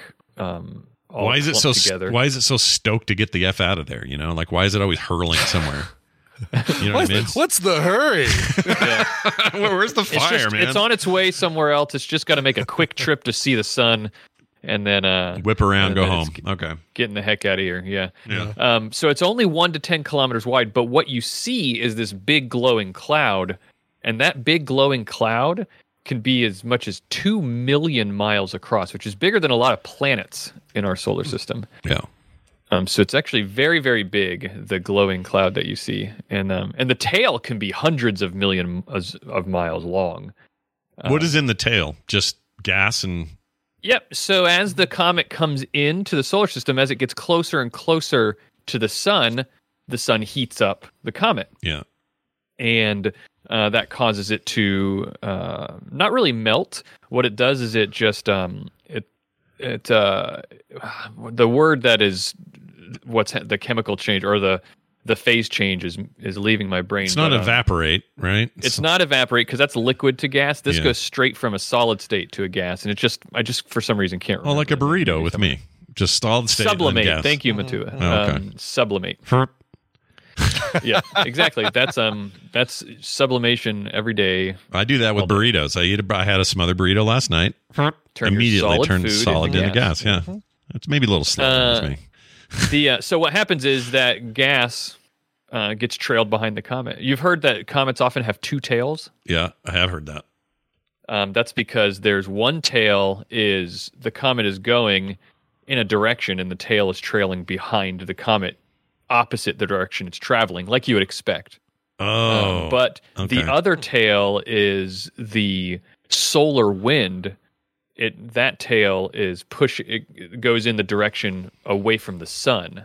Why is it so together. Why is it so stoked to get the F out of there? Why is it always hurling somewhere? You know what I mean? What's the hurry? Where's the fire, man? It's on its way somewhere else. It's just got to make a quick trip to see the sun. And then whip around, go home. Okay, getting the heck out of here. Yeah. So it's only 1 to 10 kilometers wide, but what you see is this big glowing cloud, and that big glowing cloud can be as much as 2 million miles across, which is bigger than a lot of planets in our solar system. Yeah. So it's actually very, very big, the glowing cloud that you see, and the tail can be hundreds of millions of miles long. What is in the tail? Just gas and. Yep. So as the comet comes into the solar system, as it gets closer and closer to the sun heats up the comet. Yeah. and that causes it to not really melt. What it does is it just the word that is the chemical change or the phase change is leaving my brain. It's not evaporate, right? It's not evaporate because that's liquid to gas. This goes straight from a solid state to a gas, and I just for some reason can't remember. Oh, like a burrito with me. Just solid state. Sublimate. Gas. Thank you, Matua. Okay. Sublimate. Yeah, exactly. That's sublimation every day. I do that with burritos. I had a smothered burrito last night. Immediately turned solid into gas. Yeah, it's maybe a little slow with me. So what happens is that gas gets trailed behind the comet. You've heard that comets often have two tails. Yeah, I have heard that. That's because there's one tail is the comet is going in a direction and the tail is trailing behind the comet opposite the direction it's traveling, like you would expect. But the other tail is the solar wind. That tail is it goes in the direction away from the sun.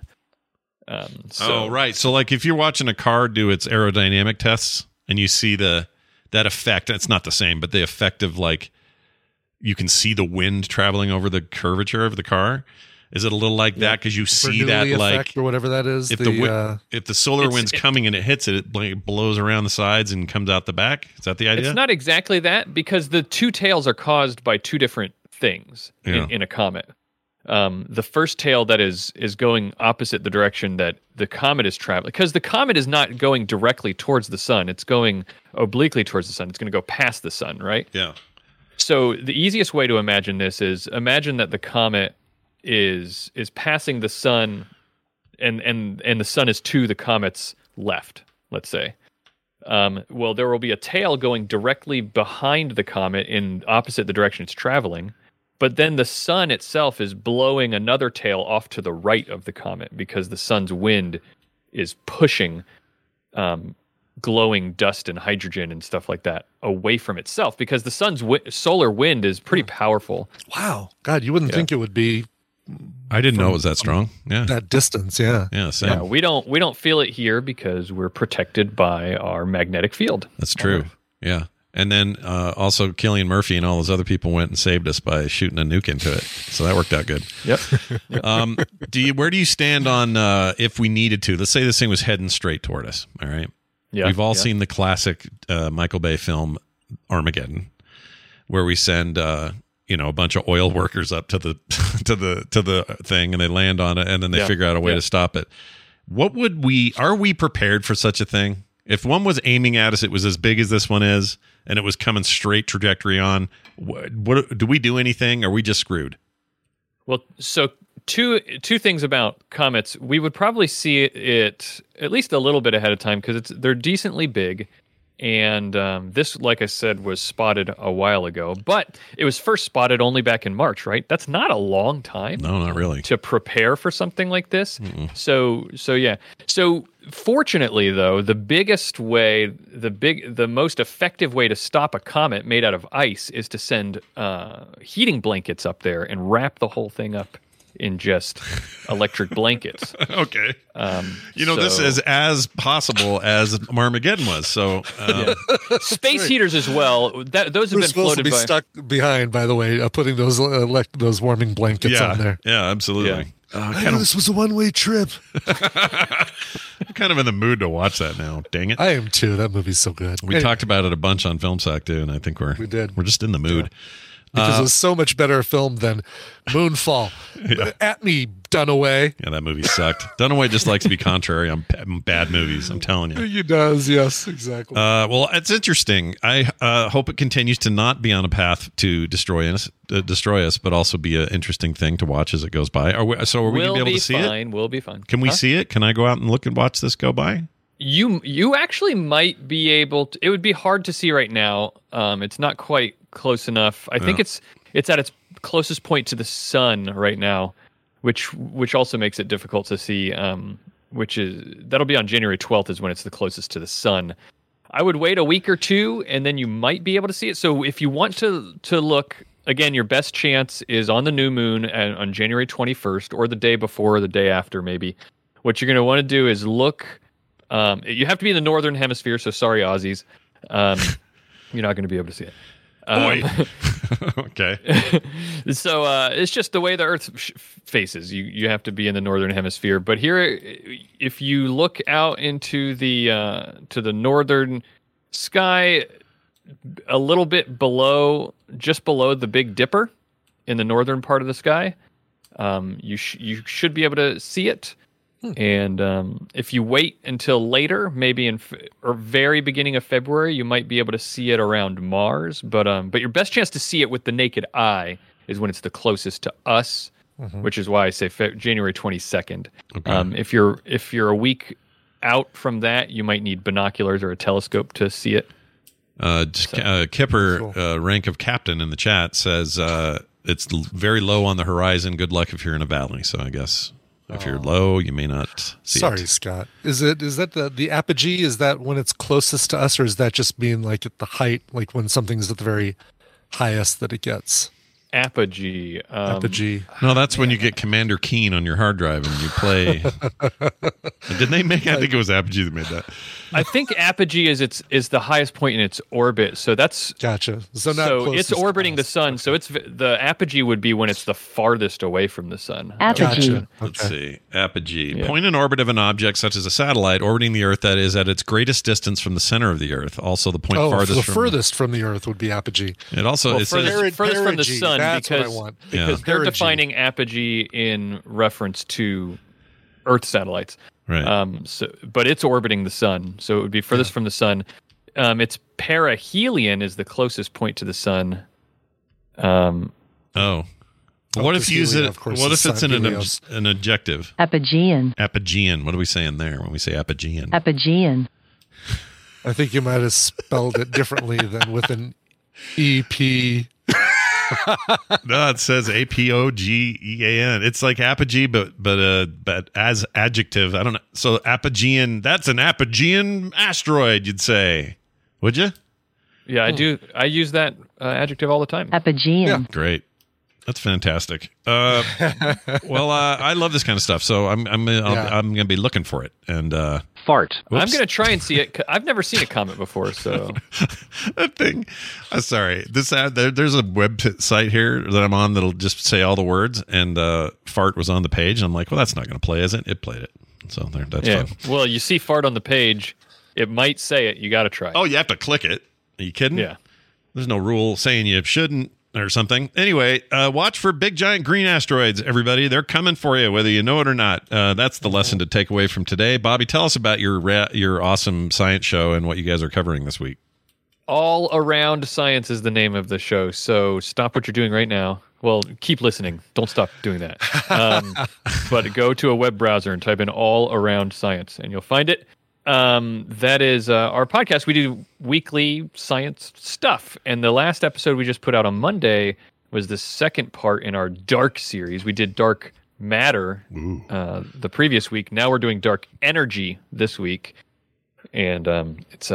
Right. So like if you're watching a car do its aerodynamic tests and you see that effect, it's not the same, but the effect of like you can see the wind traveling over the curvature of the car. Is it a little like that because you see that like or whatever that is? If the solar wind's coming and it hits it blows around the sides and comes out the back. Is that the idea? It's not exactly that because the two tails are caused by two different things in a comet. The first tail that is going opposite the direction that the comet is traveling, because the comet is not going directly towards the sun; it's going obliquely towards the sun. It's going to go past the sun, right? Yeah. So the easiest way to imagine this is imagine that the comet is passing the sun, and the sun is to the comet's left. Let's say. Well, there will be a tail going directly behind the comet in opposite the direction it's traveling. But then the sun itself is blowing another tail off to the right of the comet because the sun's wind is pushing glowing dust and hydrogen and stuff like that away from itself because the sun's solar wind is pretty powerful. Wow. God, you wouldn't think it would be. I didn't know it was that strong. Yeah. That distance, yeah. Yeah, same. Yeah, we don't feel it here because we're protected by our magnetic field. That's true. Yeah. And then also Cillian Murphy and all those other people went and saved us by shooting a nuke into it. So that worked out good. Yep. Where do you stand on if we needed to? Let's say this thing was heading straight toward us. All right. Yeah. We've all seen the classic Michael Bay film Armageddon, where we send a bunch of oil workers up to the to the thing and they land on it and then they figure out a way to stop it. Are we prepared for such a thing? If one was aiming at us, it was as big as this one is, and it was coming straight trajectory on. What do we do anything? Are we just screwed? Well, so two things about comets. We would probably see it at least a little bit ahead of time because they're decently big, and this, like I said, was spotted a while ago. But it was first spotted only back in March, right? That's not a long time. No, not really. To prepare for something like this. Mm-mm. So yeah. So fortunately, though, the most effective way to stop a comet made out of ice is to send heating blankets up there and wrap the whole thing up in just electric blankets. Okay. This is as possible as Armageddon was. So space heaters as well. Those have been floated by. Stuck behind, by the way, putting those warming blankets on there. Yeah, absolutely. I knew this was a one-way trip. I'm kind of in the mood to watch that now. Dang it. I am too. That movie's so good. We talked about it a bunch on FilmSack too, and I think we're just in the mood. Yeah. Because it was so much better a film than Moonfall. At me, Dunaway. Yeah, that movie sucked. Dunaway just likes to be contrary on bad movies, I'm telling you. He does, yes, exactly. Well, it's interesting. I hope it continues to not be on a path to destroy us, but also be an interesting thing to watch as it goes by. Are we going to be able to see it? We'll be fine. Can we see it? Can I go out and look and watch this go by? You actually might be able to. It would be hard to see right now. It's not quite close enough. I think it's at its closest point to the sun right now, which also makes it difficult to see. That'll be on January 12th is when it's the closest to the sun. I would wait a week or two, and then you might be able to see it. So if you want to look again, your best chance is on the new moon on January 21st, or the day before, or the day after, maybe. What you're going to want to do is look You have to be in the northern hemisphere, so sorry, Aussies. You're not going to be able to see it. Okay. So it's just the way the Earth faces. You have to be in the northern hemisphere. But here, if you look out into the to the northern sky, a little bit below, just below the Big Dipper, in the northern part of the sky, you should be able to see it. And if you wait until later, maybe or very beginning of February, you might be able to see it around Mars. But your best chance to see it with the naked eye is when it's the closest to us, which is why I say January 22nd. Okay. If you're a week out from that, you might need binoculars or a telescope to see it. Kipper, cool. Rank of captain in the chat, says it's very low on the horizon. Good luck if you're in a valley. So I guess. If you're low, you may not see it. Sorry, Scott. Is that the apogee? Is that when it's closest to us, or is that just being like at the height, like when something's at the very highest that it gets? Apogee. Apogee. No, that's when you get Commander Keen on your hard drive and you play. Did they make? I think it was Apogee that made that. I think apogee is the highest point in its orbit. So that's gotcha. So it's orbiting the sun. So the apogee would be when it's the farthest away from the sun. Apogee. Gotcha. Let's see. Apogee. Yeah. Point in orbit of an object such as a satellite orbiting the Earth that is at its greatest distance from the center of the Earth. Also, the point farthest furthest from the Earth would be apogee. It also it says furthest from the sun that's because what I want. Because they're defining apogee in reference to Earth satellites. Right. But it's orbiting the sun, so it would be furthest from the sun. Its perihelion is the closest point to the sun. What if you use it? What if it's in an adjective? Apogean. Apogean. What are we saying there when we say apogean? Apogean. I think you might have spelled it differently than with an EP. No, it says Apogean. It's like apogee, but as adjective. I don't know. So apogean. That's an apogean asteroid. You'd say, would you? Yeah, I do. I use that adjective all the time. Apogean. Yeah. Great. That's fantastic. I love this kind of stuff, so I'm going to be looking for it. And fart. I'm going to try and see it. I've never seen a comet before, so that thing. Sorry, this ad. There's a website here that I'm on that'll just say all the words, and fart was on the page. And I'm like, well, that's not going to play, is it? It played it. So there. That's fine. Well, you see fart on the page. It might say it. You got to try. Oh, you have to click it. Are you kidding? Yeah. There's no rule saying you shouldn't. Or something. Anyway, watch for big giant green asteroids, everybody. They're coming for you, whether you know it or not. That's the lesson to take away from today. Bobby, tell us about your awesome science show and what you guys are covering this week. All Around Science is the name of the show, so stop what you're doing right now. Well, keep listening. Don't stop doing that. But go to a web browser and type in All Around Science, and you'll find it. That is our podcast. We do weekly science stuff, and the last episode we just put out on Monday was the second part in our dark series. We did dark matter the previous week. Now we're doing dark energy this week, and it's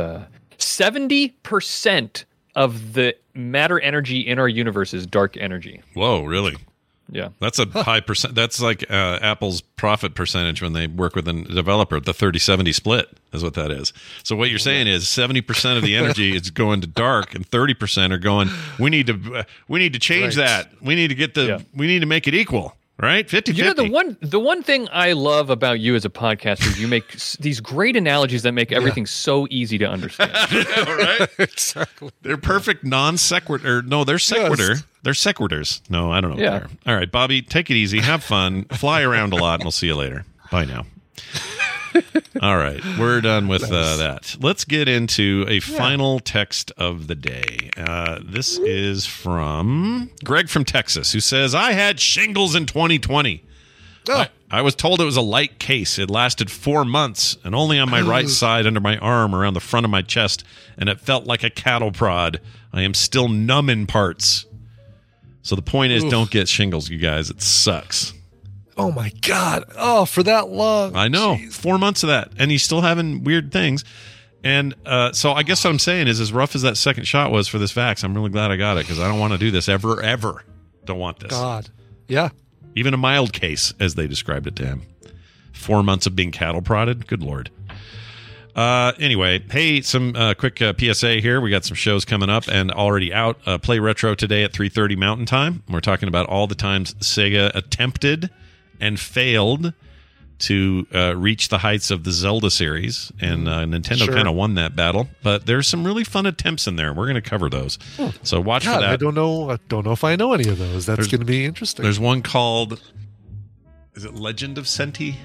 70% of the matter energy in our universe is dark energy. Whoa, really? Yeah, that's a high percent. That's like Apple's profit percentage when they work with a developer. The 30-70 split is what that is. So what you're saying is 70% of the energy is going to dark, and 30% are going. We need to change that. We need to get we need to make it equal. Right, 50-50. You know, the one thing I love about you as a podcaster is you make these great analogies that make everything so easy to understand. Right? Exactly. They're perfect non sequitur. No, they're sequitur. Yes. They're sequiturs. No, I don't know. What they are. All right, Bobby, take it easy. Have fun. Fly around a lot, and we'll see you later. Bye now. All right, we're done with that. Let's get into a final text of the day. This is from Greg from Texas, who says, I had shingles in 2020. Oh. I was told it was a light case. It lasted 4 months and only on my right side under my arm around the front of my chest, and it felt like a cattle prod. I am still numb in parts. So the point is, don't get shingles, you guys. It sucks. Oh, my God. Oh, for that long. I know. Jeez. 4 months of that. And he's still having weird things. And so I guess what I'm saying is, as rough as that second shot was for this vax, I'm really glad I got it, because I don't want to do this ever. Don't want this. God. Yeah. Even a mild case, as they described it to him. 4 months of being cattle prodded. Good Lord. Anyway, hey, some quick PSA here. We got some shows coming up and already out. Play Retro today at 3:30 Mountain Time. We're talking about all the times Sega attempted and failed to reach the heights of the Zelda series, and Nintendo kind of won that battle. But there's some really fun attempts in there. We're going to cover those. So watch for that. I don't know if I know any of those. That's going to be interesting. There's one called, is it Legend of Senti?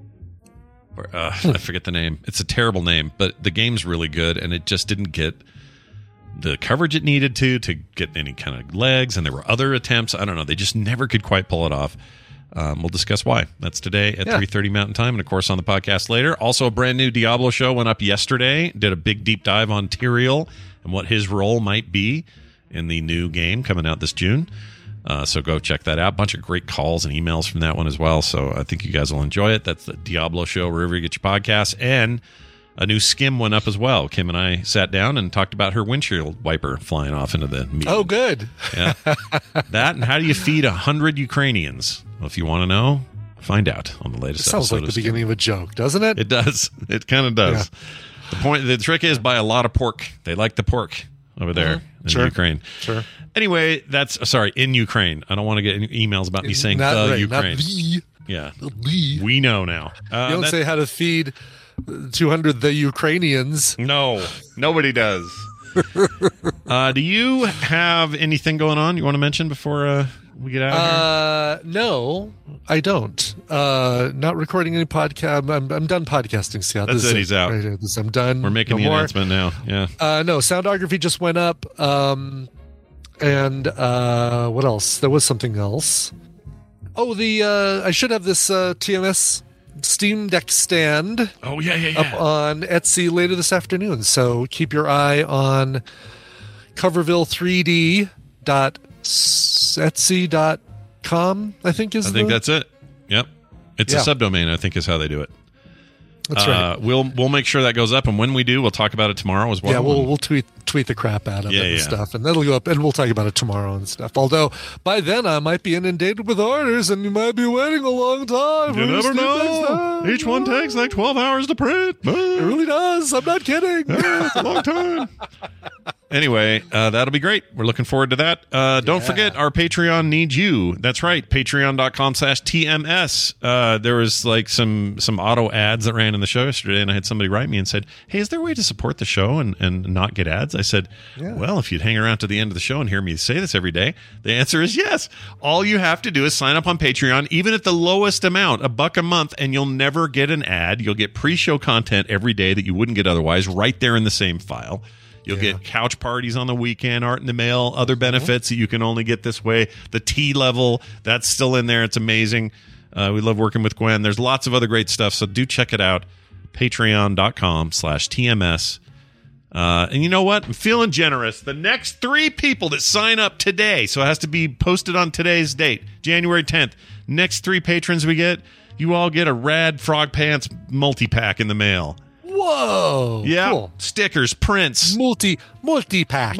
I forget the name. It's a terrible name, but the game's really good, and it just didn't get the coverage it needed to get any kind of legs, and there were other attempts. I don't know. They just never could quite pull it off. We'll discuss why. That's today at 3:30 Mountain Time, and of course on the podcast later. Also, a brand new Diablo show went up yesterday. Did a big deep dive on Tyrael and what his role might be in the new game coming out this June. So go check that out. Bunch of great calls and emails from that one as well. So I think you guys will enjoy it. That's the Diablo show, wherever you get your podcasts. And a new skim went up as well. Kim and I sat down and talked about her windshield wiper flying off into the meeting. Oh, good. Yeah. That, and how do you feed 100 Ukrainians? Well, if you want to know, find out on the latest episode. Sounds like the beginning of a joke, doesn't it? It does. It kind of does. Yeah. The trick is buy a lot of pork. They like the pork over there in Ukraine. Sure. Anyway, that's in Ukraine. I don't want to get any emails about me saying Ukraine. Not the. Yeah. We know now. You don't say how to feed 200 the Ukrainians. No, nobody does. Do you have anything going on you want to mention before we get out of here? No, I don't. Not recording any podcast. I'm done podcasting, Scott. That's it. He's out. Right, I'm done. We're making the announcement now. Yeah. No, Soundography just went up. And what else? There was something else. Oh, I should have this TMS Steam Deck stand. Oh, yeah. Up on Etsy later this afternoon. So keep your eye on coverville3d.etsy.com, I think is that's it. Yep. It's a subdomain, I think is how they do it. That's right. We'll make sure that goes up, and when we do, we'll talk about it tomorrow as well. Yeah, we'll tweet the crap out of it and stuff, and that'll go up, and we'll talk about it tomorrow and stuff. Although by then I might be inundated with orders, and you might be waiting a long time. You never know. Each one takes like 12 hours to print. It really does. I'm not kidding. Yeah, it's a long time. Anyway, that'll be great. We're looking forward to that. Don't forget, our Patreon needs you. That's right. Patreon.com/TMS. There was like some auto ads that ran in the show yesterday, and I had somebody write me and said, hey, is there a way to support the show and not get ads? I said, well, if you'd hang around to the end of the show and hear me say this every day, the answer is yes. All you have to do is sign up on Patreon, even at the lowest amount, $1 a month, and you'll never get an ad. You'll get pre-show content every day that you wouldn't get otherwise right there in the same file. You'll get couch parties on the weekend, art in the mail, other benefits that you can only get this way. The T level, that's still in there. It's amazing. We love working with Gwen. There's lots of other great stuff, so do check it out. Patreon.com/TMS. And you know what? I'm feeling generous. The next 3 people that sign up today, so it has to be posted on today's date, January 10th. Next 3 patrons we get, you all get a rad Frog Pants multi-pack in the mail. Whoa! Yeah, cool. Stickers, prints, multi-pack.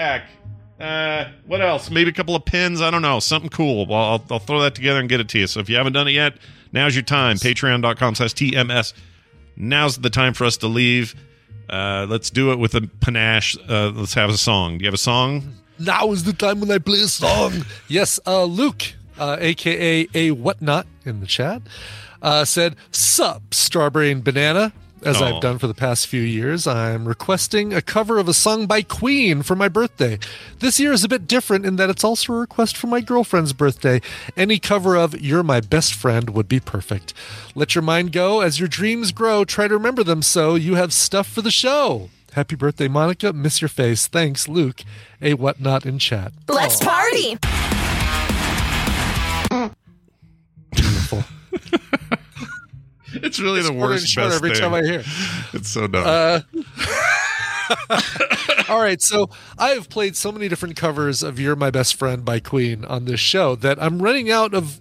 What else? Maybe a couple of pins. I don't know, something cool. Well, I'll throw that together and get it to you. So if you haven't done it yet, now's your time. Patreon.com/TMS. Now's the time for us to leave. Let's do it with a panache. Let's have a song. Do you have a song? Now is the time when I play a song. Yes, Luke, a.k.a. a whatnot in the chat, said, "Sup, Strawberry and Banana." As I've done for the past few years, I'm requesting a cover of a song by Queen for my birthday. This year is a bit different in that it's also a request for my girlfriend's birthday. Any cover of You're My Best Friend would be perfect. Let your mind go as your dreams grow. Try to remember them so you have stuff for the show. Happy birthday, Monica. Miss your face. Thanks, Luke. A whatnot in chat. Let's party! Beautiful. It's really the worst best every thing. Time I hear. It's so dumb. All right, so I have played so many different covers of "You're My Best Friend" by Queen on this show that I'm running out of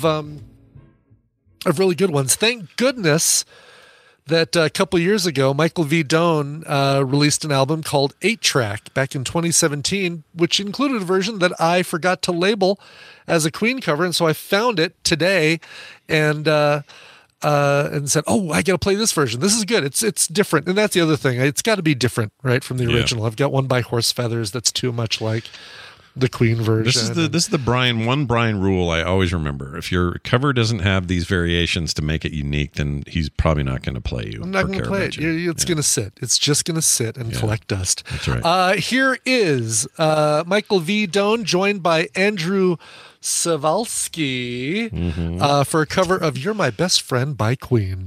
really good ones. Thank goodness that a couple years ago, Michael V. Doane released an album called 8-Track back in 2017, which included a version that I forgot to label as a Queen cover, and so I found it today, and and said, "Oh, I got to play this version. This is good. It's different." And that's the other thing. It's got to be different, right, from the original. I've got one by Horse Feathers that's too much like the Queen version. This is the Brian rule I always remember. If your cover doesn't have these variations to make it unique, then he's probably not going to play you. I'm not going to play it. It's going to sit. It's just going to sit and collect dust. That's right. Here is Michael V. Doan, joined by Andrew Savalsky for a cover of "You're My Best Friend" by Queen.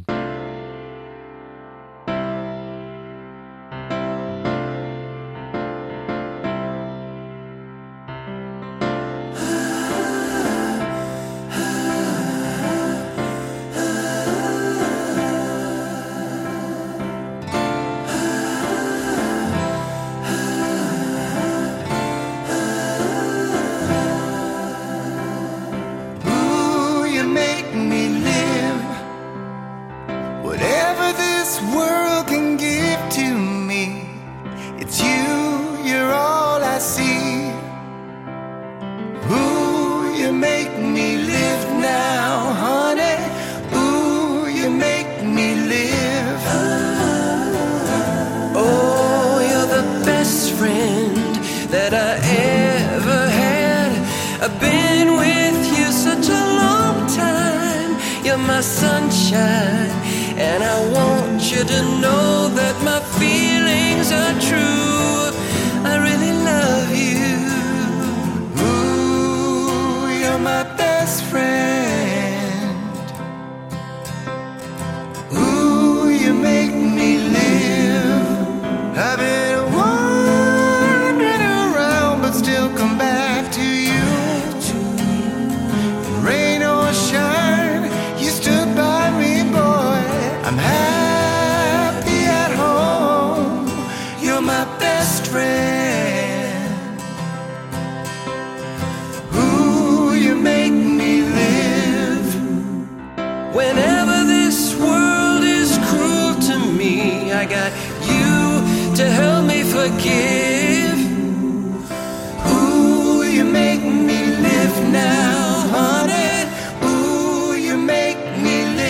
My sunshine, and I want you to know that my feelings are true. I really love you. Ooh, you're my best friend. Ooh, you make me live. I've been wandering around, but still come back to you. Rain or shine, I'm happy at home. You're my best friend. Ooh, you make me live. Whenever this world is cruel to me, I got you to help me forgive. Ooh, you make me live now, honey. Ooh, you make me live.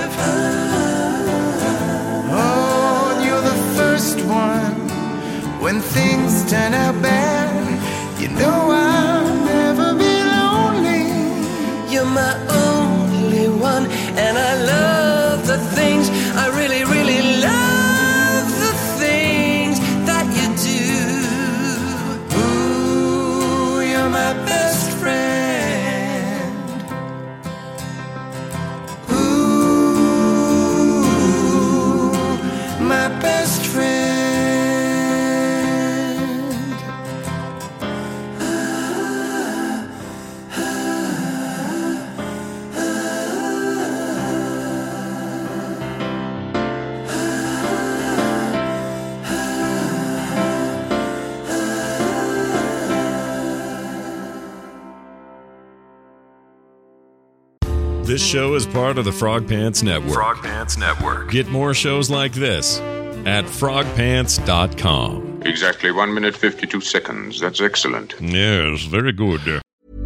When things turn out bad, you know I'll never be lonely. You're my only one, and I love the things, I really, really love the things that you do. Ooh, you're my best friend. Ooh, my best friend. This show is part of the Frog Pants Network. Frog Pants Network. Get more shows like this at frogpants.com. Exactly 1 minute 52 seconds. That's excellent. Yes, very good.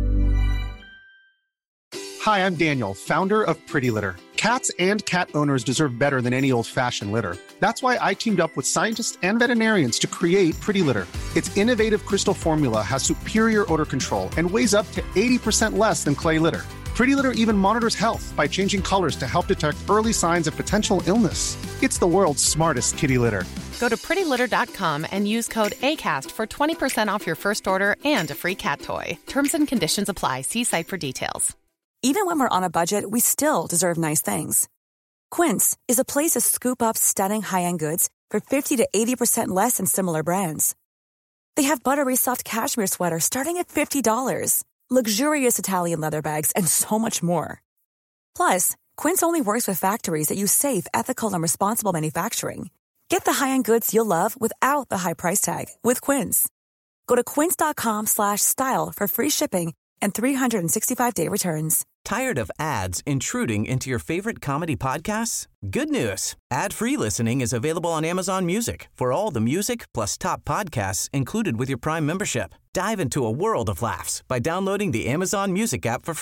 Hi, I'm Daniel, founder of Pretty Litter. Cats and cat owners deserve better than any old-fashioned litter. That's why I teamed up with scientists and veterinarians to create Pretty Litter. Its innovative crystal formula has superior odor control and weighs up to 80% less than clay litter. Pretty Litter even monitors health by changing colors to help detect early signs of potential illness. It's the world's smartest kitty litter. Go to prettylitter.com and use code ACAST for 20% off your first order and a free cat toy. Terms and conditions apply. See site for details. Even when we're on a budget, we still deserve nice things. Quince is a place to scoop up stunning high-end goods for 50 to 80% less than similar brands. They have buttery soft cashmere sweaters starting at $50, luxurious Italian leather bags, and so much more. Plus, Quince only works with factories that use safe, ethical, and responsible manufacturing. Get the high-end goods you'll love without the high price tag with Quince. Go to quince.com/style for free shipping and 365-day returns. Tired of ads intruding into your favorite comedy podcasts? Good news. Ad-free listening is available on Amazon Music for all the music plus top podcasts included with your Prime membership. Dive into a world of laughs by downloading the Amazon Music app for free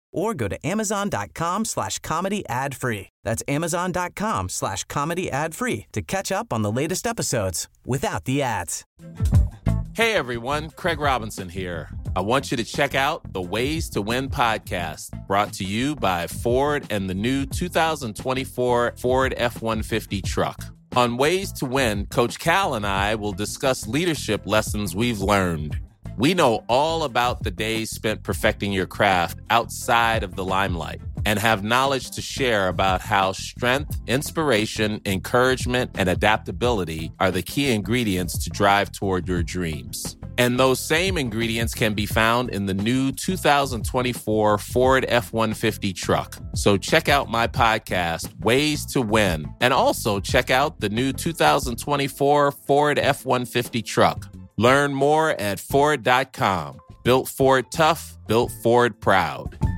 or go to amazon.com/comedy ad free. That's amazon.com/comedy ad free to catch up on the latest episodes without the ads. Hey everyone, Craig Robinson here. I want you to check out the Ways to Win podcast, brought to you by Ford and the new 2024 Ford F-150 truck. On Ways to Win, Coach Cal and I will discuss leadership lessons we've learned. We know all about the days spent perfecting your craft outside of the limelight and have knowledge to share about how strength, inspiration, encouragement, and adaptability are the key ingredients to drive toward your dreams. And those same ingredients can be found in the new 2024 Ford F-150 truck. So check out my podcast, Ways to Win, and also check out the new 2024 Ford F-150 truck. Learn more at Ford.com. Built Ford tough, built Ford proud.